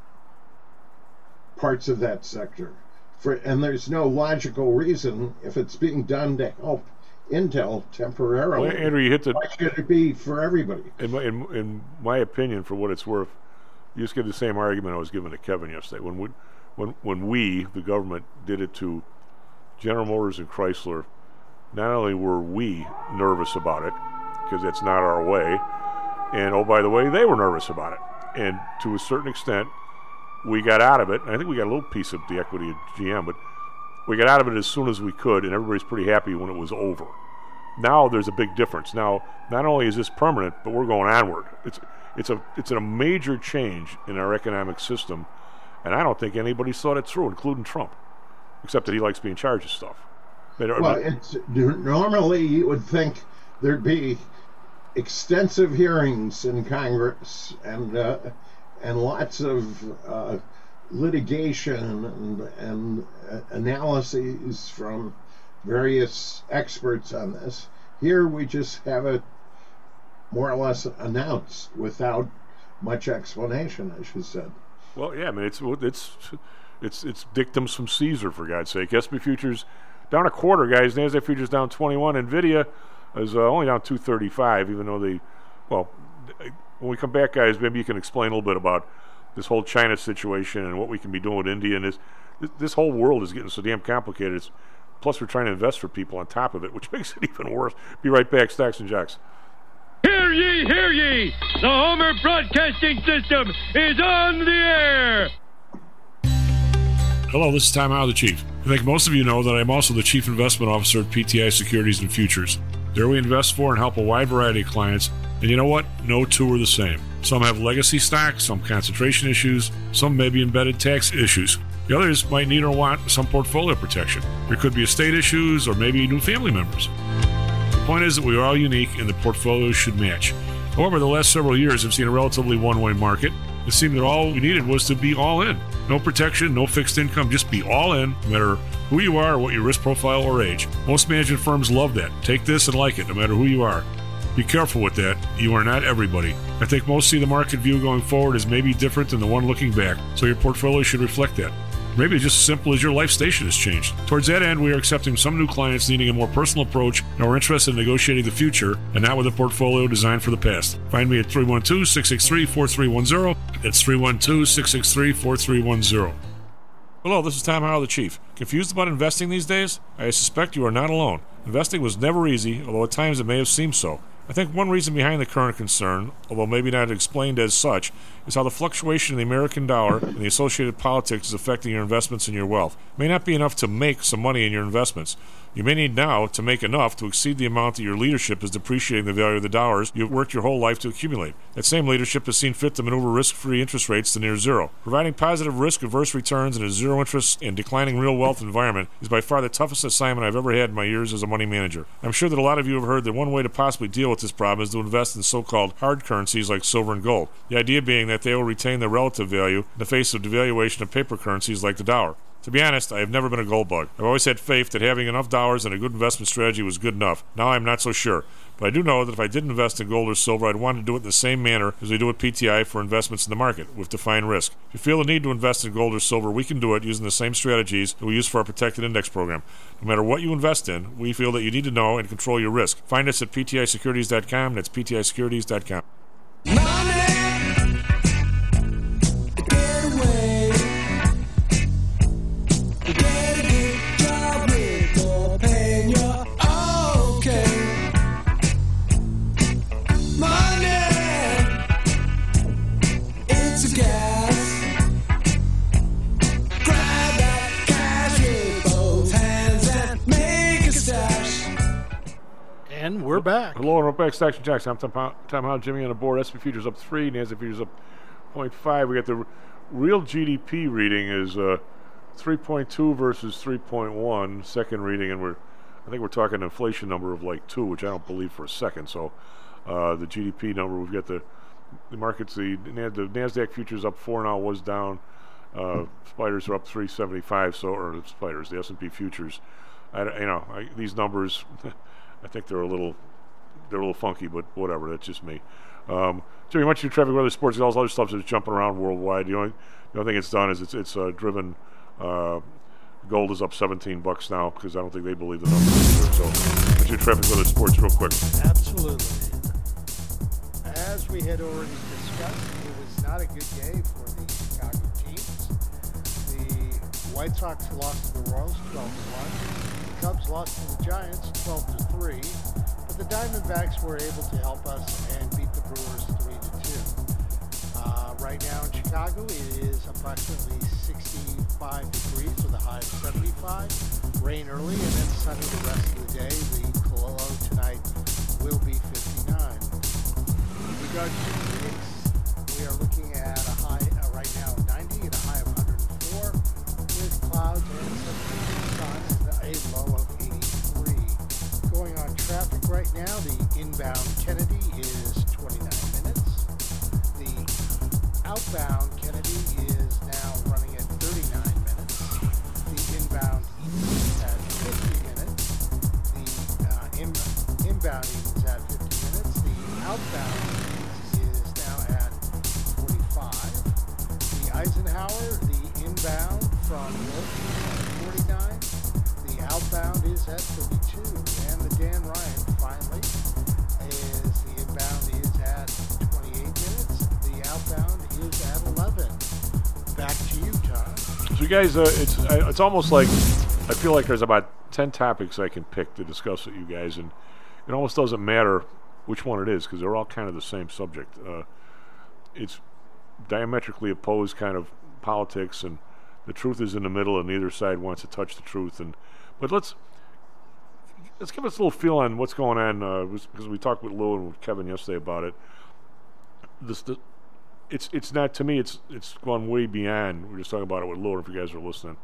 parts of that sector. For, and there's no logical reason, if it's being done to help Intel temporarily, Well, Andrew, you hit the. why should it be for everybody? In my, in, in my opinion, for what it's worth, you just give the same argument I was giving to Kevin yesterday. When we, when when we, the government, did it to General Motors and Chrysler, not only were we nervous about it, because that's not our way, And, oh, by the way, they were nervous about it. And to a certain extent, we got out of it. And I think we got a little piece of the equity at G M, but we got out of it as soon as we could, and everybody's pretty happy when it was over. Now there's a big difference. Now, not only is this permanent, but we're going onward. It's it's a it's a major change in our economic system, and I don't think anybody's thought it through, including Trump, except that he likes being charged of stuff. But, well, it's normally you would think there'd be extensive hearings in Congress and uh, and lots of uh, litigation and, and uh, analyses from various experts on this. Here we just have it more or less announced without much explanation, as you said. Well, yeah, I mean, it's it's it's it's dictums from Caesar, for God's sake. S and P futures down a quarter, guys. NASDAQ futures down twenty-one. NVIDIA is uh, only down two thirty-five, even though they, well, when we come back, guys, maybe you can explain a little bit about this whole China situation and what we can be doing with India. And this this, this whole world is getting so damn complicated. It's, plus, we're trying to invest for people on top of it, which makes it even worse. Be right back, Stocks and Jocks. Hear ye, hear ye! The Homer Broadcasting System is on the air! Hello, this is Tom Howe, the Chief. I think most of you know that I'm also the Chief Investment Officer at P T I Securities and Futures. There we invest for and help a wide variety of clients, and you know what? No two are the same. Some have legacy stocks, some concentration issues, some may be embedded tax issues. The others might need or want some portfolio protection. There could be estate issues or maybe new family members. The point is that we are all unique and the portfolios should match. However, the last several years have seen a relatively one-way market. It seemed that all we needed was to be all in. No protection, no fixed income, just be all in, no matter who you are or what your risk profile or age. Most management firms love that. Take this and like it, no matter who you are. Be careful with that. You are not everybody. I think most see the market view going forward as maybe different than the one looking back, so your portfolio should reflect that. Maybe it's just as simple as your life station has changed. Towards that end, we are accepting some new clients needing a more personal approach and are interested in negotiating the future and not with a portfolio designed for the past. Find me at three one two, six six three, four three one zero. That's three one two, six six three, four three one zero. Hello, this is Tom Howe, the Chief. Confused about investing these days? I suspect you are not alone. Investing was never easy, although at times it may have seemed so. I think one reason behind the current concern, although maybe not explained as such, is how the fluctuation in the American dollar and the associated politics is affecting your investments and your wealth. It may not be enough to make some money in your investments. You may need now to make enough to exceed the amount that your leadership is depreciating the value of the dollars you've worked your whole life to accumulate. That same leadership has seen fit to maneuver risk-free interest rates to near zero. Providing positive risk-averse returns in a zero-interest and declining real wealth environment is by far the toughest assignment I've ever had in my years as a money manager. I'm sure that a lot of you have heard that one way to possibly deal with this problem is to invest in so-called hard currencies like silver and gold. The idea being that they will retain their relative value in the face of devaluation of paper currencies like the dollar. To be honest, I have never been a gold bug. I've always had faith that having enough dollars and a good investment strategy was good enough. Now I'm not so sure. But I do know that if I did invest in gold or silver, I'd want to do it in the same manner as we do at P T I for investments in the market, with defined risk. If you feel the need to invest in gold or silver, we can do it using the same strategies that we use for our protected index program. No matter what you invest in, we feel that you need to know and control your risk. Find us at P T I securities dot com. That's P T I securities dot com. And we're back. Hello, and we're back. Stocks and Jocks. I'm Tom, Tom Howe, Jimmy on the board. S and P futures up three, NASDAQ futures up zero point five. We got the r- real G D P reading is uh, three point two versus three point one. Second reading, and we're I think we're talking an inflation number of like two, which I don't believe for a second. So uh, the G D P number, we've got the the markets. The, the NASDAQ futures up four now, was down. Uh, spiders are up three seventy-five. So or the spiders, the S and P futures. I, you know I, these numbers. I think they're a little, they're a little funky, but whatever. That's just me. Um, Jimmy, much of your traffic, weather, sports, all this other stuff is jumping around worldwide. The only, the only thing it's done is it's it's uh, driven. Uh, gold is up seventeen bucks now because I don't think they believe the numbers either. So, much of your traffic, weather, sports, real quick. Absolutely. As we had already discussed, it was not a good day for the Chicago teams. The White Sox lost to the Royals twelve to one. Cubs lost to the Giants twelve to three, but the Diamondbacks were able to help us and beat the Brewers three Chicago, it is approximately sixty-five degrees with a high of seventy-five. Rain early and then sunny the rest of the day. The low tonight will be fifty-nine. In regard to Phoenix, we are looking at a high uh, right now of ninety and a high of one hundred four with clouds and some sun and a low of eighty-three. Going on traffic right now, the inbound Kennedy is twenty-nine minutes. The outbound Kennedy is now running at thirty-nine minutes. The inbound Eaton is at fifty minutes. The uh, in, inbound Eaton is at fifty minutes. The outbound is now at forty-five. The Eisenhower, the inbound from York is at forty-nine. The outbound is at thirty-two. And the Dan Ryan, finally, is the inbound is at twenty-eight minutes. The outbound is at eleven. Back to you, Tom. So, you guys, uh, it's uh, it's almost like I feel like there's about ten topics I can pick to discuss with you guys, and it almost doesn't matter which one it is because they're all kind of the same subject. Uh, it's diametrically opposed kind of politics, and the truth is in the middle, and neither side wants to touch the truth. And but let's let's give us a little feel on what's going on because uh, we talked with Lou and with Kevin yesterday about it. This the, it's it's not to me. It's it's gone way beyond. We were just talking about it with Lou. If you guys are listening,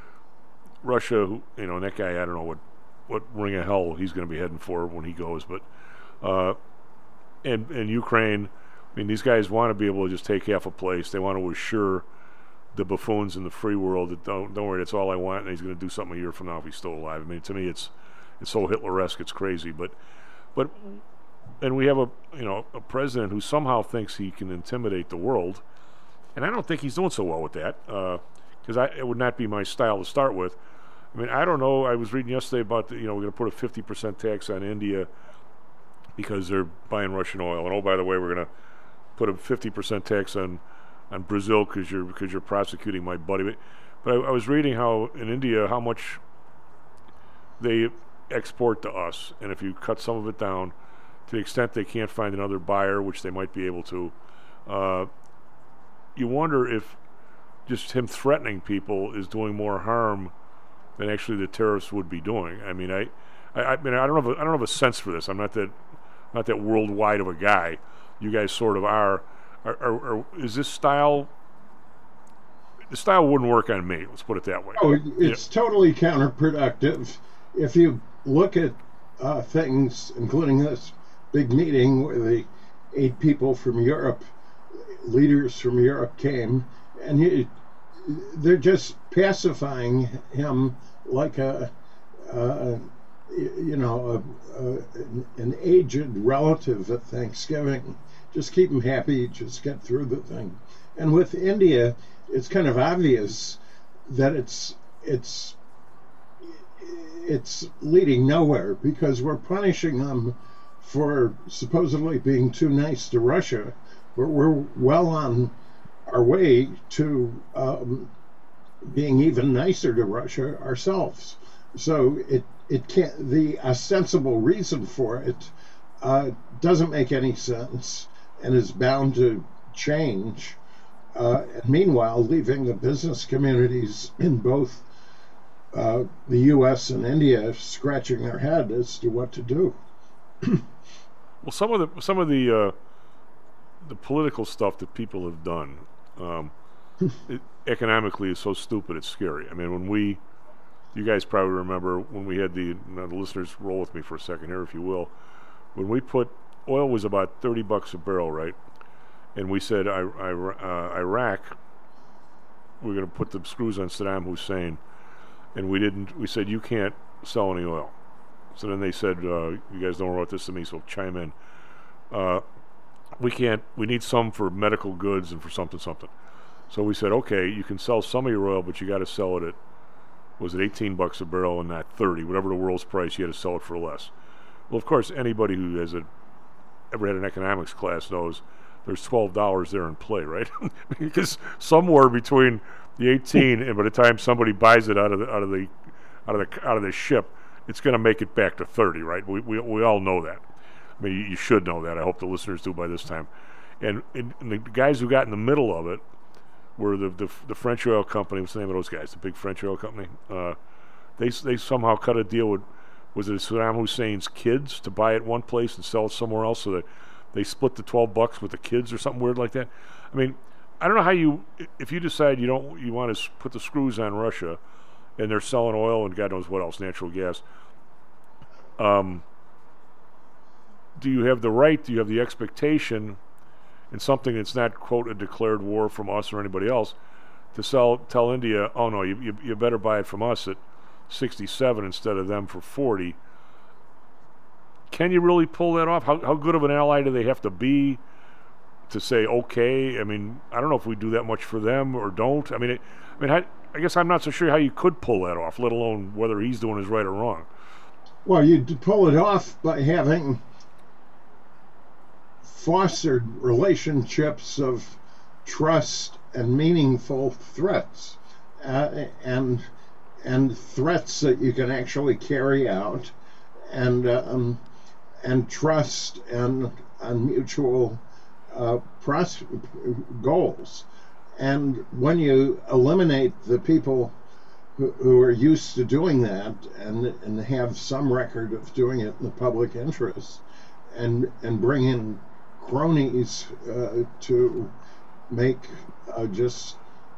Russia, who, you know, and that guy, I don't know what what ring of hell he's going to be heading for when he goes, but uh, and and Ukraine. I mean, these guys want to be able to just take half a place. They want to assure the buffoons in the free world that don't don't worry, that's all I want, and he's going to do something a year from now if he's still alive. I mean, to me, it's it's so Hitler-esque, it's crazy. But but and we have a you know a president who somehow thinks he can intimidate the world, and I don't think he's doing so well with that because uh, it would not be my style to start with. I mean, I don't know. I was reading yesterday about the, you know we're going to put a fifty percent tax on India because they're buying Russian oil, and oh, by the way, we're going to put a fifty percent tax on on Brazil because you're because you're prosecuting my buddy. But, but I, I was reading how in India how much they export to us, and if you cut some of it down to the extent they can't find another buyer, which they might be able to, uh, you wonder if just him threatening people is doing more harm than actually the tariffs would be doing. I mean, I, I, I mean, I don't have a, I don't have a sense for this. I'm not that not that worldwide of a guy. You guys sort of are. Are, are, are. Is this style? The style wouldn't work on me. Let's put it that way. Oh, it's yeah. totally counterproductive. If you look at uh, things, including this big meeting where the eight people from Europe, leaders from Europe came, and he, they're just pacifying him like a, uh, you know, a, a, an aged relative at Thanksgiving. Just keep him happy, just get through the thing. And with India, it's kind of obvious that it's it's it's leading nowhere because we're punishing them for supposedly being too nice to Russia, but we're well on our way to um, being even nicer to Russia ourselves. So it it can't. The ostensible reason for it uh, doesn't make any sense and is bound to change. Uh, and meanwhile, leaving the business communities in both uh, the U S and India scratching their head as to what to do. Well, some of the some of the uh, the political stuff that people have done um, it, economically is so stupid it's scary. I mean, when we, you guys probably remember when we had the, you know, the listeners roll with me for a second here, if you will, when we put oil was about thirty bucks a barrel, right? And we said I, I, uh, Iraq, we're going to put the screws on Saddam Hussein, and we didn't. We said you can't sell any oil. So then they said, uh, you guys don't wrote this to me, so chime in. Uh, we can't. We need some for medical goods and for something, something. So we said, okay, you can sell some of your oil, but you got to sell it at, was it eighteen bucks a barrel and not thirty? Whatever the world's price, you had to sell it for less. Well, of course, anybody who has a ever had an economics class knows there's twelve dollars there in play, right? Because somewhere between the eighteen and by the time somebody buys it out of the out of the out of the out of the ship, it's going to make it back to thirty, right? We we we all know that. I mean, you should know that. I hope the listeners do by this time. And, and, and the guys who got in the middle of it where the, the the French oil company, what's the name of those guys? The big French oil company. Uh, they they somehow cut a deal with, was it Saddam Hussein's kids to buy it one place and sell it somewhere else, so that they split the twelve bucks with the kids or something weird like that. I mean, I don't know how you, if you decide you don't, you want to put the screws on Russia, and they're selling oil and God knows what else, natural gas. Um, do you have the right? Do you have the expectation? In something that's not, quote, a declared war from us or anybody else, to sell, tell India, oh no, you, you you better buy it from us at sixty-seven instead of them for forty. Can you really pull that off? How how good of an ally do they have to be to say okay? I mean, I don't know if we do that much for them or don't. I mean, it, I mean, I, I guess I'm not so sure how you could pull that off, let alone whether he's doing is right or wrong. Well, you'd pull it off by having fostered relationships of trust and meaningful threats, uh, and and threats that you can actually carry out, and um, and trust and, and mutual uh, pros- goals. And when you eliminate the people who, who are used to doing that and and have some record of doing it in the public interest, and and bring in cronies uh, to make uh, just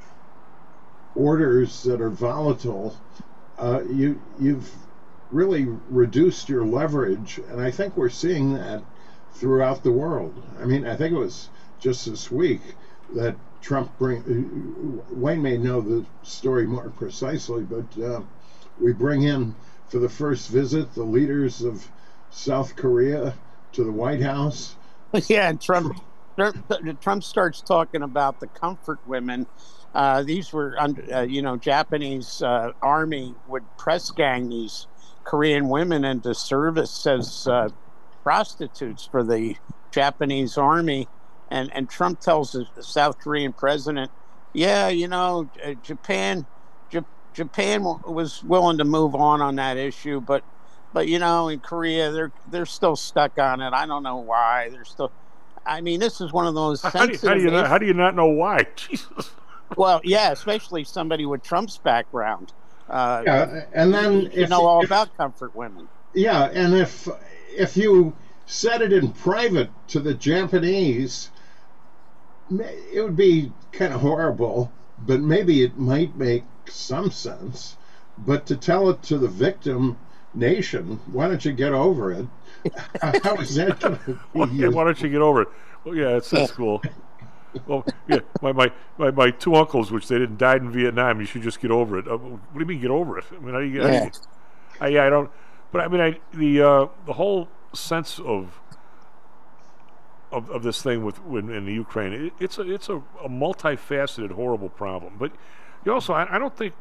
orders that are volatile, uh, you you've really reduced your leverage, and I think we're seeing that throughout the world. I mean, I think it was just this week that Trump bring. Wayne may know the story more precisely, but uh, we bring in for the first visit the leaders of South Korea to the White House. Yeah, and Trump, Trump starts talking about the comfort women. Uh, these were, uh, you know, Japanese uh, army would press gang these Korean women into service as uh, prostitutes for the Japanese army. And and Trump tells the South Korean president, yeah, you know, uh, Japan, J- Japan w- was willing to move on on that issue, but but you know, in Korea, they're they're still stuck on it. I don't know why. They're still. I mean, this is one of those. How do you, how do you not, how do you not know why? Jesus. Well, yeah, especially somebody with Trump's background. Uh, yeah, and then you, you if, know all if, about comfort women. Yeah, and if if you said it in private to the Japanese, it would be kind of horrible, but maybe it might make some sense. But to tell it to the victim nation, why don't you get over it? How is that going to well, yeah, why don't you get over it? Well, yeah, it's that's cool. Well, yeah, my, my, my, my two uncles, which they didn't died in Vietnam, you should just get over it. Uh, what do you mean get over it? I mean, how do you, how do you, I, yeah, I don't. But I mean, I the uh, the whole sense of of, of this thing with when, in the Ukraine, it, it's a it's a, a multifaceted, horrible problem. But you also, I, I don't think.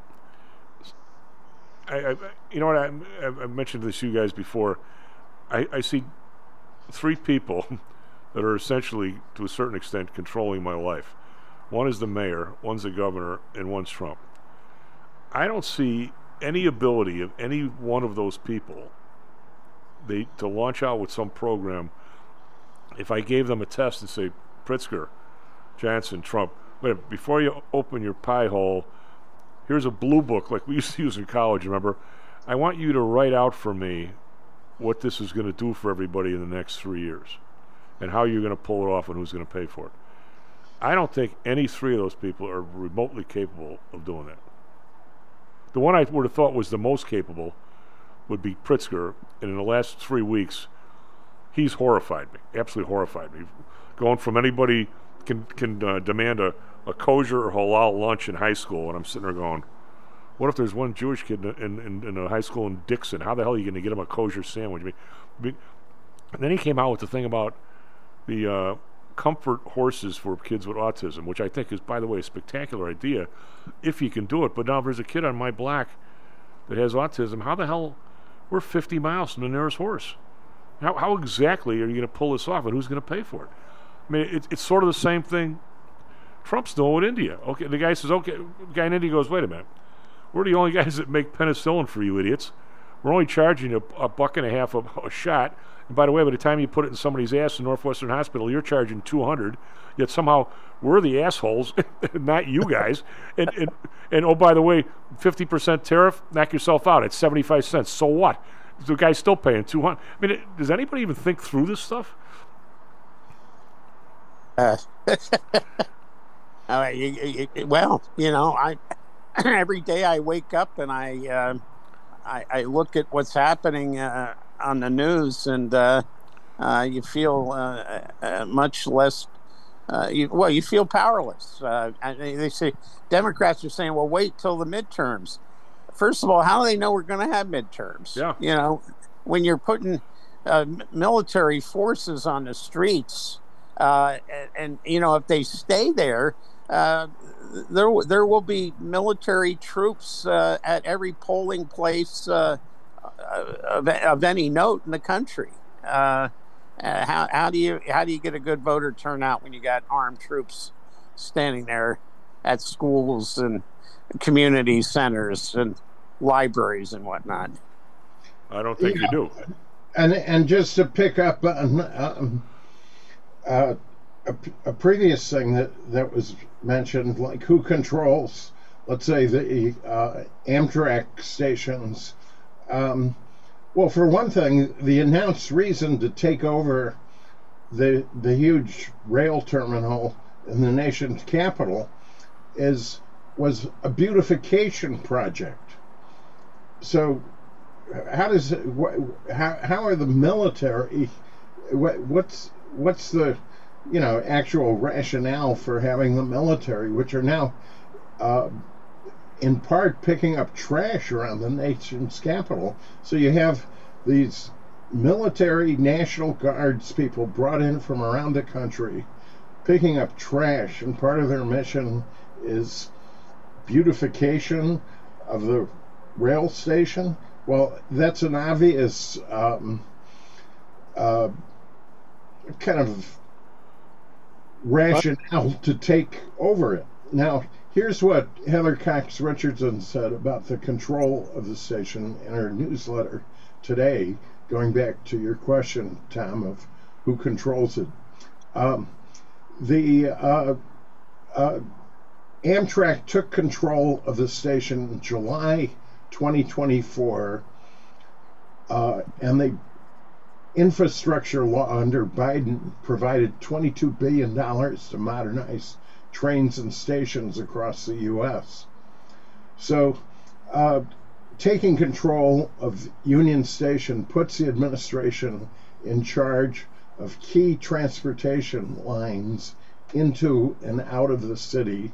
I, I you know what I I mentioned this to you guys before. I, I see three people that are essentially, to a certain extent, controlling my life. One is the mayor, one's the governor, and one's Trump. I don't see any ability of any one of those people they to launch out with some program. If I gave them a test and say, Pritzker, Johnson, Trump, wait, before you open your pie hole, here's a blue book like we used to use in college, remember? I want you to write out for me what this is going to do for everybody in the next three years and how you're going to pull it off and who's going to pay for it. I don't think any three of those people are remotely capable of doing that. The one I would have thought was the most capable would be Pritzker, and in the last three weeks, he's horrified me, absolutely horrified me. Going from anybody can can uh, demand a, a kosher or halal lunch in high school, and I'm sitting there going, what if there's one Jewish kid in, in, in a high school in Dixon? How the hell are you going to get him a kosher sandwich? I mean, I mean, and then he came out with the thing about the uh, comfort horses for kids with autism, which I think is, by the way, a spectacular idea if you can do it. But now if there's a kid on my block that has autism, how the hell, we're fifty miles from the nearest horse. How, how exactly are you going to pull this off, and who's going to pay for it? I mean, it, it's sort of the same thing Trump's doing with India. Okay, the guy says, okay, the guy in India goes, wait a minute. We're the only guys that make penicillin for you idiots. we're only charging you a, a buck and a half a, a shot. And by the way, by the time you put it in somebody's ass in Northwestern Hospital, you're charging two hundred. Yet somehow we're the assholes, not you guys. and, and and oh, by the way, fifty percent tariff, knock yourself out. It's seventy-five cents. So what? The guy's still paying two hundred. I mean, it, does anybody even think through this stuff? Uh, uh, you, you, well, you know, I every day I wake up and I uh, I, I look at what's happening uh, on the news, and uh, uh, you feel uh, uh, much less. Uh, you, well, you feel powerless. Uh, and they say Democrats are saying, "Well, wait till the midterms." First of all, how do they know we're going to have midterms? Yeah. You know, when you're putting uh, military forces on the streets, uh, and, and you know, if they stay there, uh, there there will be military troops uh, at every polling place uh, of, of any note in the country. Uh, uh, how how do you how do you get a good voter turnout when you got armed troops standing there at schools and community centers and libraries and whatnot? I don't think yeah. you do. And and just to pick up on um, uh, a, a previous thing that, that was mentioned, like who controls, let's say, the uh, Amtrak stations. Um, well, for one thing, the announced reason to take over the the huge rail terminal in the nation's capital is was a beautification project. So how does it, how how are the military, what, what's what's the you know actual rationale for having the military, which are now uh, in part picking up trash around the nation's capital? So you have these military National Guards people brought in from around the country picking up trash, and part of their mission is beautification of the rail station. Well, that's an obvious um, uh, kind of rationale to take over it. Now, here's what Heather Cox Richardson said about the control of the station in her newsletter today, going back to your question, Tom, of who controls it. Um, the uh, uh, Amtrak took control of the station in July twenty twenty-four, uh, and the infrastructure law under Biden provided twenty-two billion dollars to modernize trains and stations across the U S. So uh, taking control of Union Station puts the administration in charge of key transportation lines into and out of the city,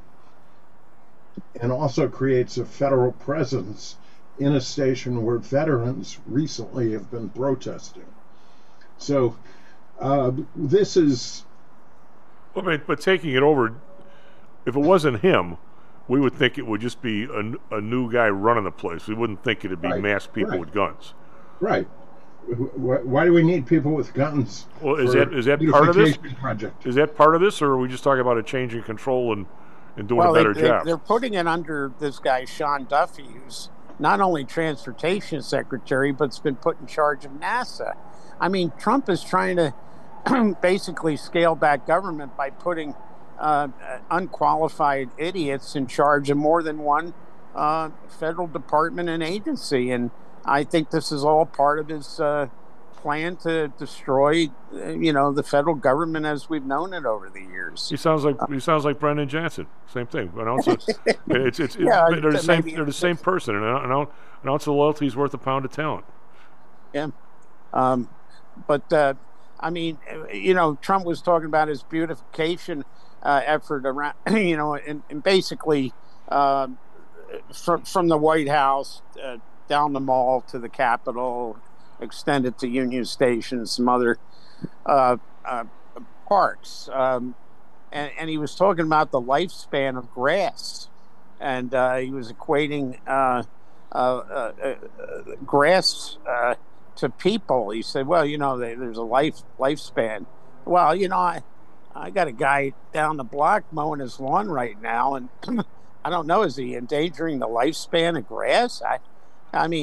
and also creates a federal presence in a station where veterans recently have been protesting. So uh, this is... Well, but, but taking it over, if it wasn't him, we would think it would just be a, a new guy running the place. We wouldn't think it'd be right. mass people right. with guns. Right. Why do we need people with guns? Well, is that is that part of this project? Is that part of this, or are we just talking about a change in control and, and doing well, a better they, job? They're putting it under this guy, Sean Duffy, who's not only transportation secretary, but's been put in charge of NASA. I mean, Trump is trying to basically scale back government by putting uh, unqualified idiots in charge of more than one uh, federal department and agency. And I think this is all part of his uh, plan to destroy, uh, you know, the federal government as we've known it over the years. He sounds like he sounds like Brendan Johnson. Same thing. Announce it. it's, it's, it's yeah, they're the same. They're the same person. And announce, announce the loyalty is worth a pound of talent. Yeah, um, but uh, I mean, you know, Trump was talking about his beautification uh, effort around, you know, and, and basically uh, from from the White House. Uh, down the mall to the Capitol, extended to Union Station, some other uh, uh, parks. Um, and, and he was talking about the lifespan of grass. And uh, he was equating uh, uh, uh, uh, grass uh, to people. He said, well, you know, they, there's a life lifespan. Well, you know, I, I got a guy down the block mowing his lawn right now, and I don't know, is he endangering the lifespan of grass? I I mean,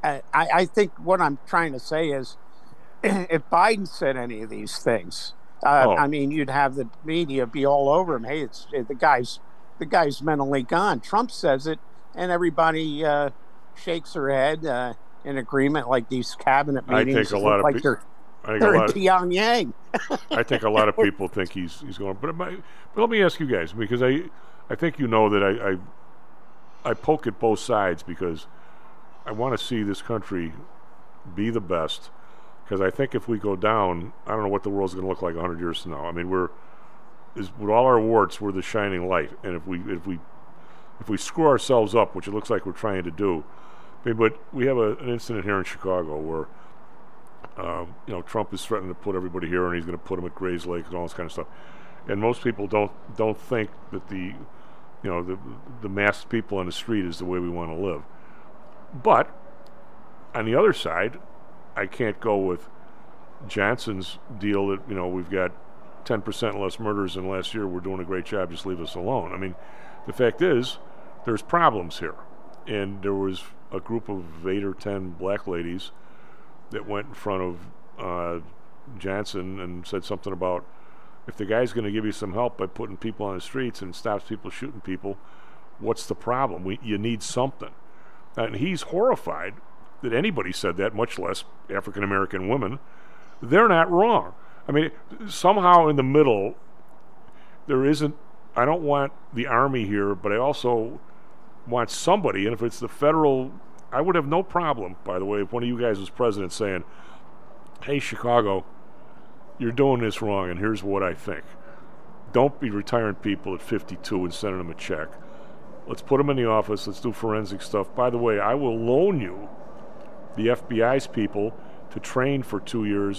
I, I think what I'm trying to say is, if Biden said any of these things, uh, Oh. I mean, you'd have the media be all over him. Hey, it's the guy's the guy's mentally gone. Trump says it, and everybody uh, shakes their head uh, in agreement, like these cabinet I meetings. think a lot of like pe- they're, I think a they're lot in of- Pyongyang. I think a lot of people think he's he's going. But, my, but let me ask you guys, because I I think you know that I I, I poke at both sides because I want to see this country be the best. Because I think if we go down, I don't know what the world's going to look like a hundred years from now. I mean, we're is with all our warts, we're the shining light, and if we if we if we screw ourselves up, which it looks like we're trying to do, I mean, but we have a, an incident here in Chicago where. Um, you know, Trump is threatening to put everybody here, and he's going to put them at Gray's Lake and all this kind of stuff. And most people don't don't think that the, you know, the the masked people on the street is the way we want to live. But on the other side, I can't go with Johnson's deal that, you know, we've got ten percent less murders than last year. We're doing a great job. Just leave us alone. I mean, the fact is, there's problems here, and there was a group of eight or ten black ladies that went in front of uh, Johnson and said something about, if the guy's going to give you some help by putting people on the streets and stops people shooting people, what's the problem? We, you need something. And he's horrified that anybody said that, much less African-American women. They're not wrong. I mean, somehow in the middle, there isn't, I don't want the Army here, but I also want somebody, and if it's the federal, I would have no problem, by the way, if one of you guys was president saying, hey, Chicago, you're doing this wrong, and here's what I think. Don't be retiring people at fifty-two and sending them a check. Let's put them in the office. Let's do forensic stuff. By the way, I will loan you the F B I's people to train for two years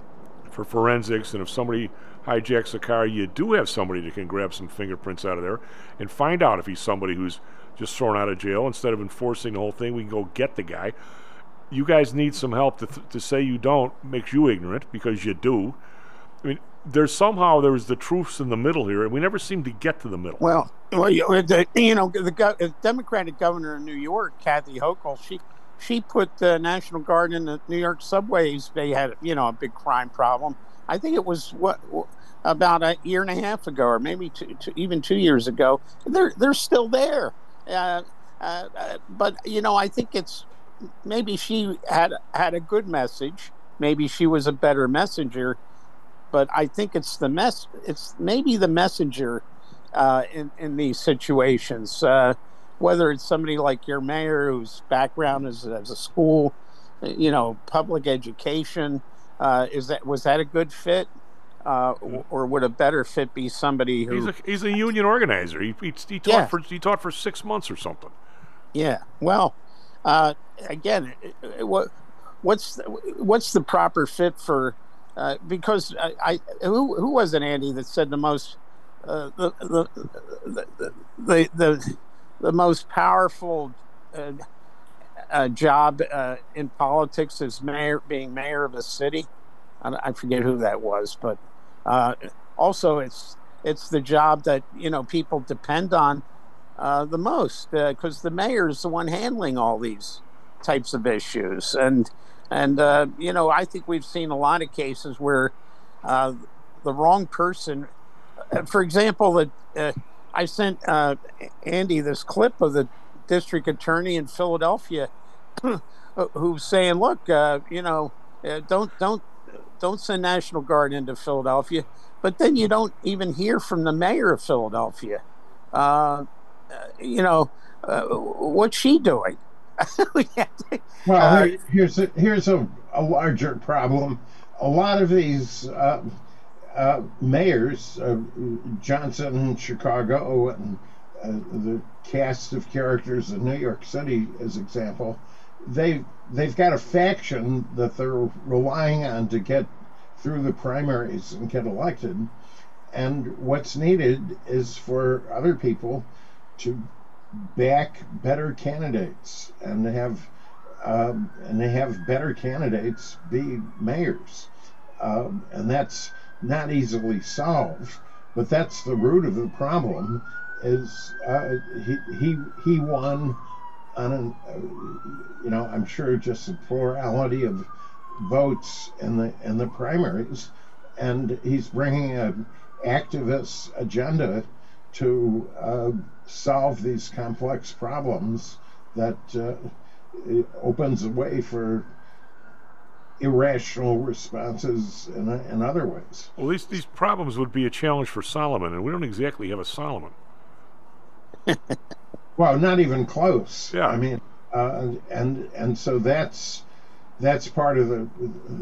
for forensics, and if somebody hijacks a car, you do have somebody that can grab some fingerprints out of there and find out if he's somebody who's just thrown out of jail. Instead of enforcing the whole thing, we can go get the guy. You guys need some help. To, th- to say you don't makes you ignorant, because you do. I mean, there's somehow there's the truths in the middle here, and we never seem to get to the middle. Well, well, you the, you know, the, go- the Democratic governor in New York, Kathy Hochul, she she put the National Guard in the New York subways. They had, you know, a big crime problem. I think it was what about a year and a half ago, or maybe two, two, even two years ago. They're they're still there. Uh, uh, uh, but you know, I think it's maybe she had had a good message. Maybe she was a better messenger. But I think it's the mess. It's maybe the messenger uh, in in these situations. Uh, whether it's somebody like your mayor, whose background is as a school, you know, public education, uh, is that was that a good fit, uh, or would a better fit be somebody who? He's a, he's a union organizer. He he, he taught Yeah. for he taught for six months or something. Yeah. Well, uh, again, what what's the, what's the proper fit for? Uh, because I, I who who was it, Andy, that said the most uh, the, the, the the the the most powerful uh, uh, job uh, in politics is mayor being mayor of a city. I, I forget who that was, but uh, also it's it's the job that, you know, people depend on uh, the most, because uh, the mayor is the one handling all these types of issues. And And, uh, you know, I think we've seen a lot of cases where uh, the wrong person, uh, for example, that uh, I sent uh, Andy this clip of the district attorney in Philadelphia who's saying, look, uh, you know, uh, don't don't don't send National Guard into Philadelphia. But then you don't even hear from the mayor of Philadelphia. Uh, you know, uh, what's she doing? Well, Uh, here, here's a, here's a, a larger problem. A lot of these uh, uh, mayors, uh, Johnson, Chicago, and uh, the cast of characters in New York City, as example, they they've got a faction that they're relying on to get through the primaries and get elected. And what's needed is for other people to back better candidates and have um, and they have better candidates be mayors, um, and that's not easily solved. But that's the root of the problem. Is uh, he he he won on an, uh, you know, I'm sure just a plurality of votes in the in the primaries, and he's bringing an activist agenda to uh, solve these complex problems that uh, it opens a way for irrational responses in, in other ways. Well, these these problems would be a challenge for Solomon, and we don't exactly have a Solomon. Well, not even close. Yeah. I mean, uh, and and so that's that's part of the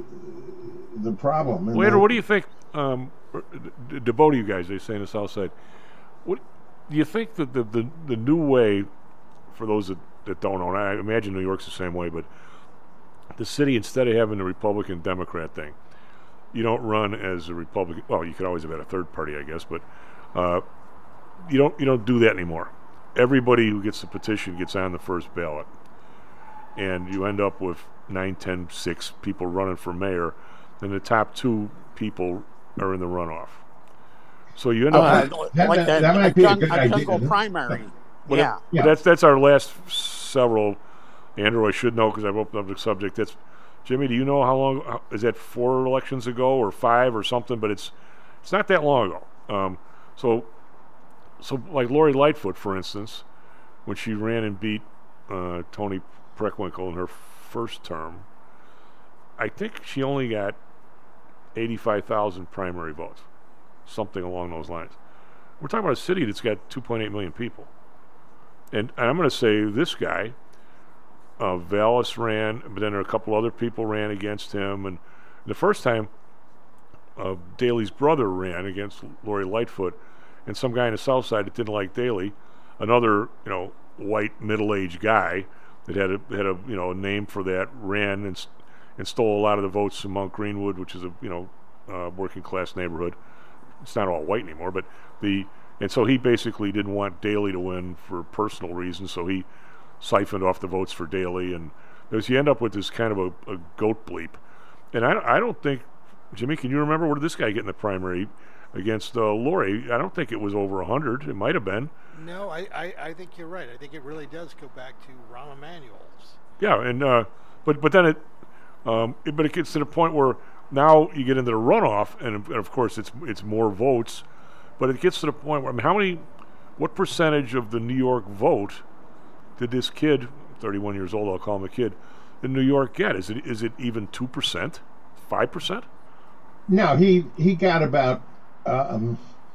the problem. And Later, that, what do you think? Um, to both of you guys, they say in the South Side. What do you think that the, the the new way, for those that, that don't know, and I imagine New York's the same way, but the city, instead of having the Republican Democrat thing, you don't run as a Republican. Well, you could always have had a third party, I guess, but uh, you don't you don't do that anymore. Everybody who gets the petition gets on the first ballot, and you end up with nine, ten, six people running for mayor, and the top two people are in the runoff. So you end up uh, with, that, like that, that, that might a, be a jun- good a idea. jungle primary. But yeah. it- Yeah. But that's that's our last several. Andrew, I should know because I've opened up the subject. That's Jimmy. Do you know how long how, is that? Four elections ago or five or something? But it's it's not that long ago. Um, so so like Lori Lightfoot, for instance, when she ran and beat uh, Tony Preckwinkle in her first term, I think she only got eighty-five thousand primary votes, something along those lines. We're talking about a city that's got two point eight million people. And, and I'm going to say this guy, uh, Vallis ran, but then a couple other people ran against him. And the first time, uh, Daley's brother ran against Lori Lightfoot, and some guy on the South Side that didn't like Daley, another you know white middle-aged guy that had a had a you know a name for that, ran and and stole a lot of the votes from Mount Greenwood, which is a you know uh, working-class neighborhood. It's not all white anymore, but the and so he basically didn't want Daley to win for personal reasons, so he siphoned off the votes for Daley, and as you end up with this kind of a, a goat bleep. And I, I don't think, Jimmy, can you remember what did this guy get in the primary against uh, Lori? I don't think it was over a hundred. It might have been. No, I, I, I think you're right. I think it really does go back to Rahm Emanuel's. Yeah, and uh, but but then it, um, it, but it gets to the point where now you get into the runoff, and, and of course it's it's more votes. But it gets to the point where, I mean, how many, what percentage of the New York vote did this kid, thirty-one years old, I'll call him a kid, in New York get? Is it is it even two percent, five percent? No, he he got about um,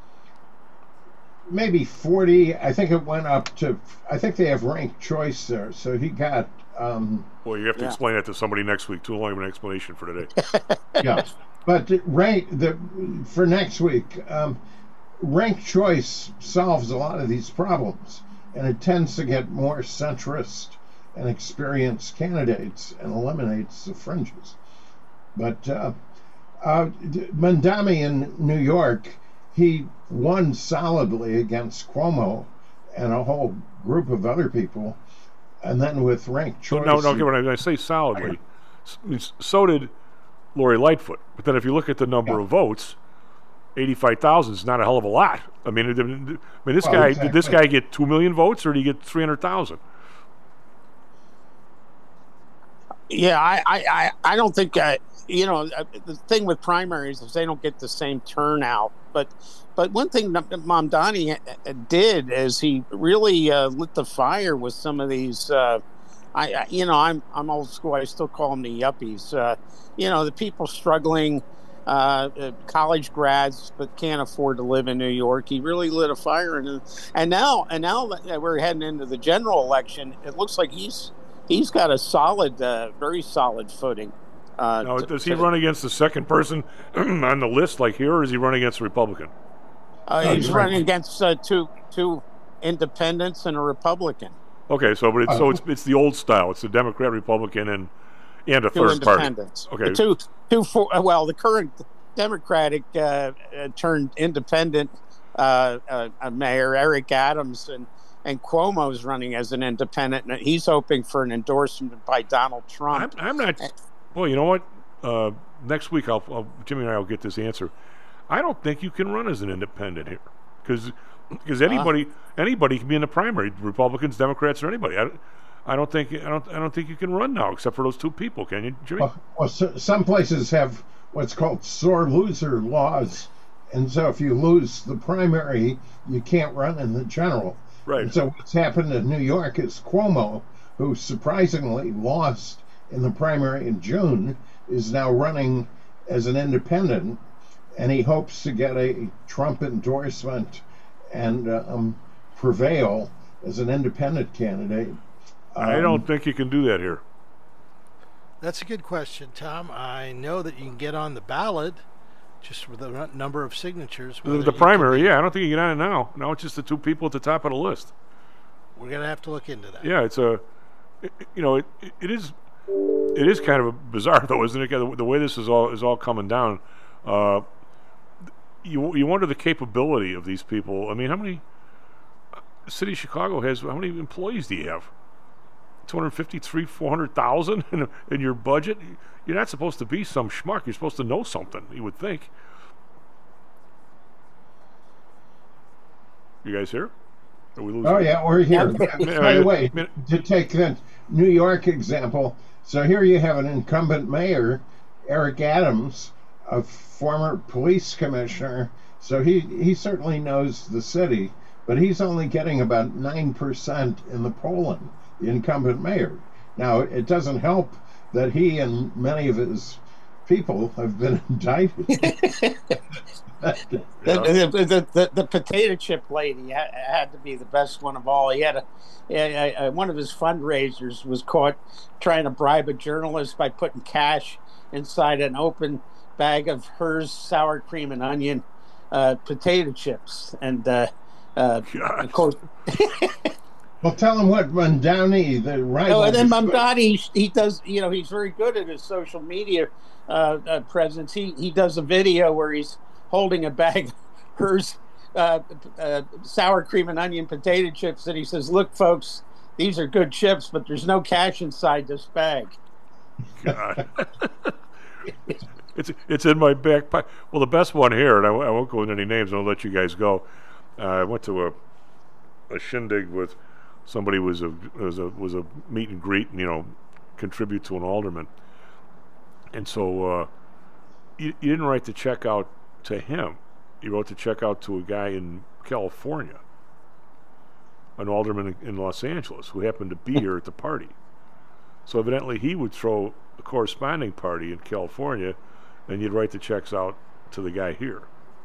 maybe forty. I think it went up to. I think they have ranked choice there, so he got. Um, well, you have to yeah. explain that to somebody next week. Too long of an explanation for today. Yeah, but rank the for next week. Um, Ranked choice solves a lot of these problems, and it tends to get more centrist and experienced candidates and eliminates the fringes. But uh, uh, Mandami in New York, he won solidly against Cuomo and a whole group of other people, and then with ranked choice. No, no, no. When I say solidly, so did Lori Lightfoot. But then if you look at the number yeah. of votes, eighty-five thousand is not a hell of a lot. I mean, I mean, this well, guy exactly. did this guy get two million votes, or did he get three hundred thousand? Yeah, I, I, I don't think uh, you know the thing with primaries is they don't get the same turnout. But but one thing that Mamdani did is he really uh, lit the fire with some of these. Uh, I, I you know I'm I'm old school. I still call them the yuppies. Uh, you know the people struggling. Uh, uh, college grads, but can't afford to live in New York. He really lit a fire, and and now and now that we're heading into the general election, it looks like he's he's got a solid, uh, very solid footing. Uh, now, to, does he to, run against the second person on the list like here, or is he running against a Republican? Uh, he's running against uh, two two independents and a Republican. Okay, so but it's, so it's it's the old style. It's the Democrat, Republican, and. And a two third party. Okay. Two, two, four, well, the current Democratic uh, uh, turned independent uh, uh, mayor, Eric Adams, and, and Cuomo's running as an independent, and he's hoping for an endorsement by Donald Trump. I'm, I'm not. Well, you know what? Uh, next week, I'll, I'll Jimmy and I will get this answer. I don't think you can run as an independent here, because because anybody uh, anybody can be in the primary, Republicans, Democrats, or anybody. I, I don't think I don't I don't think you can run now, except for those two people. Can you, Jimmy? Well, well so, some places have what's called sore loser laws, and so if you lose the primary, you can't run in the general. Right. And so what's happened in New York is Cuomo, who surprisingly lost in the primary in June, is now running as an independent, and he hopes to get a Trump endorsement and um, prevail as an independent candidate. Um, I don't think you can do that here. That's a good question, Tom. I know that you can get on the ballot just with the number of signatures. The, the primary, yeah. I don't think you can get on it now. Now it's just the two people at the top of the list. We're going to have to look into that. Yeah, it's a, it, you know, it, it, it is, it is kind of bizarre though, isn't it? The, the way this is all is all coming down. Uh, you you wonder the capability of these people. I mean, how many? The city of Chicago has how many employees do you have? two hundred fifty, three, four hundred thousand in, in your budget. You're not supposed to be some schmuck. You're supposed to know something, you would think. You guys here? Are we losing? Oh, yeah, we're here. By the way, to take the New York example, so here you have an incumbent mayor, Eric Adams, a former police commissioner, so he, he certainly knows the city, but he's only getting about nine percent in the polling, the incumbent mayor. Now, it doesn't help that he and many of his people have been indicted. the, the, the, the, the potato chip lady had, had to be the best one of all. He had a, a, a one of his fundraisers was caught trying to bribe a journalist by putting cash inside an open bag of hers sour cream and onion uh, potato chips, and uh, uh, of course. Well, tell him what Mamdani, the rival. Oh, and then Mamdani, he, he does. You know, he's very good at his social media uh, uh, presence. He he does a video where he's holding a bag of hers uh, uh, sour cream and onion potato chips, and he says, "Look, folks, these are good chips, but there's no cash inside this bag." God. it's it's in my back pocket. Well, the best one here, and I, I won't go into any names. I'll let you guys go. Uh, I went to a a shindig with. Somebody was a was a was a meet and greet, and you know, contribute to an alderman, and so uh, you, you didn't write the check out to him. You wrote the check out to a guy in California, an alderman in, in Los Angeles who happened to be here at the party. So evidently he would throw a corresponding party in California, and you'd write the checks out to the guy here.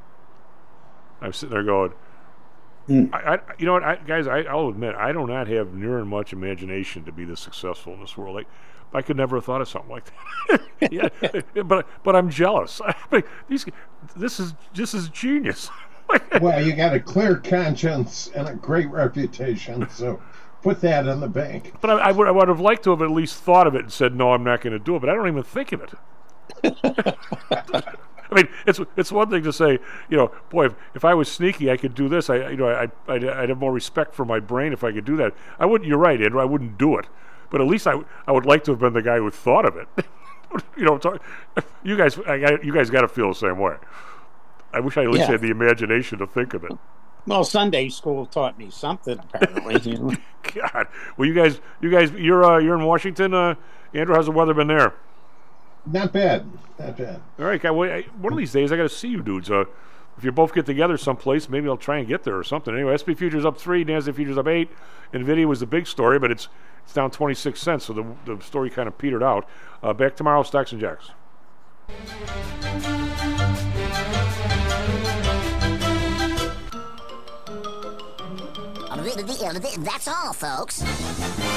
I'm sitting there going. I, I, you know what, I, guys? I, I'll admit I do not have near much imagination to be this successful in this world. Like, I could never have thought of something like that. yeah, but but I'm jealous. I mean, these, this is this is genius. Well, you got a clear conscience and a great reputation, so put that in the bank. But I, I would I would have liked to have at least thought of it and said, no, I'm not going to do it. But I don't even think of it. I mean, it's it's one thing to say, you know, boy, if, if I was sneaky, I could do this. I, you know, I, I'd, I'd have more respect for my brain if I could do that. I wouldn't. You're right, Andrew. I wouldn't do it. But at least I, I would like to have been the guy who thought of it. you know, talk, you guys, I, you guys got to feel the same way. I wish I at least yeah. had the imagination to think of it. Well, Sunday school taught me something, apparently. God, well, you guys, you guys, you're uh, you're in Washington, uh, Andrew. How's the weather been there? Not bad, not bad. All right, guy. Well, I, one of these days I got to see you dudes. Uh, if you both get together someplace, maybe I'll try and get there or something. Anyway, S and P futures up three, NASDAQ futures up eight. Nvidia was the big story, but it's it's down twenty-six cents, so the the story kind of petered out. Uh, back tomorrow, Stocks and Jacks. That's all, folks.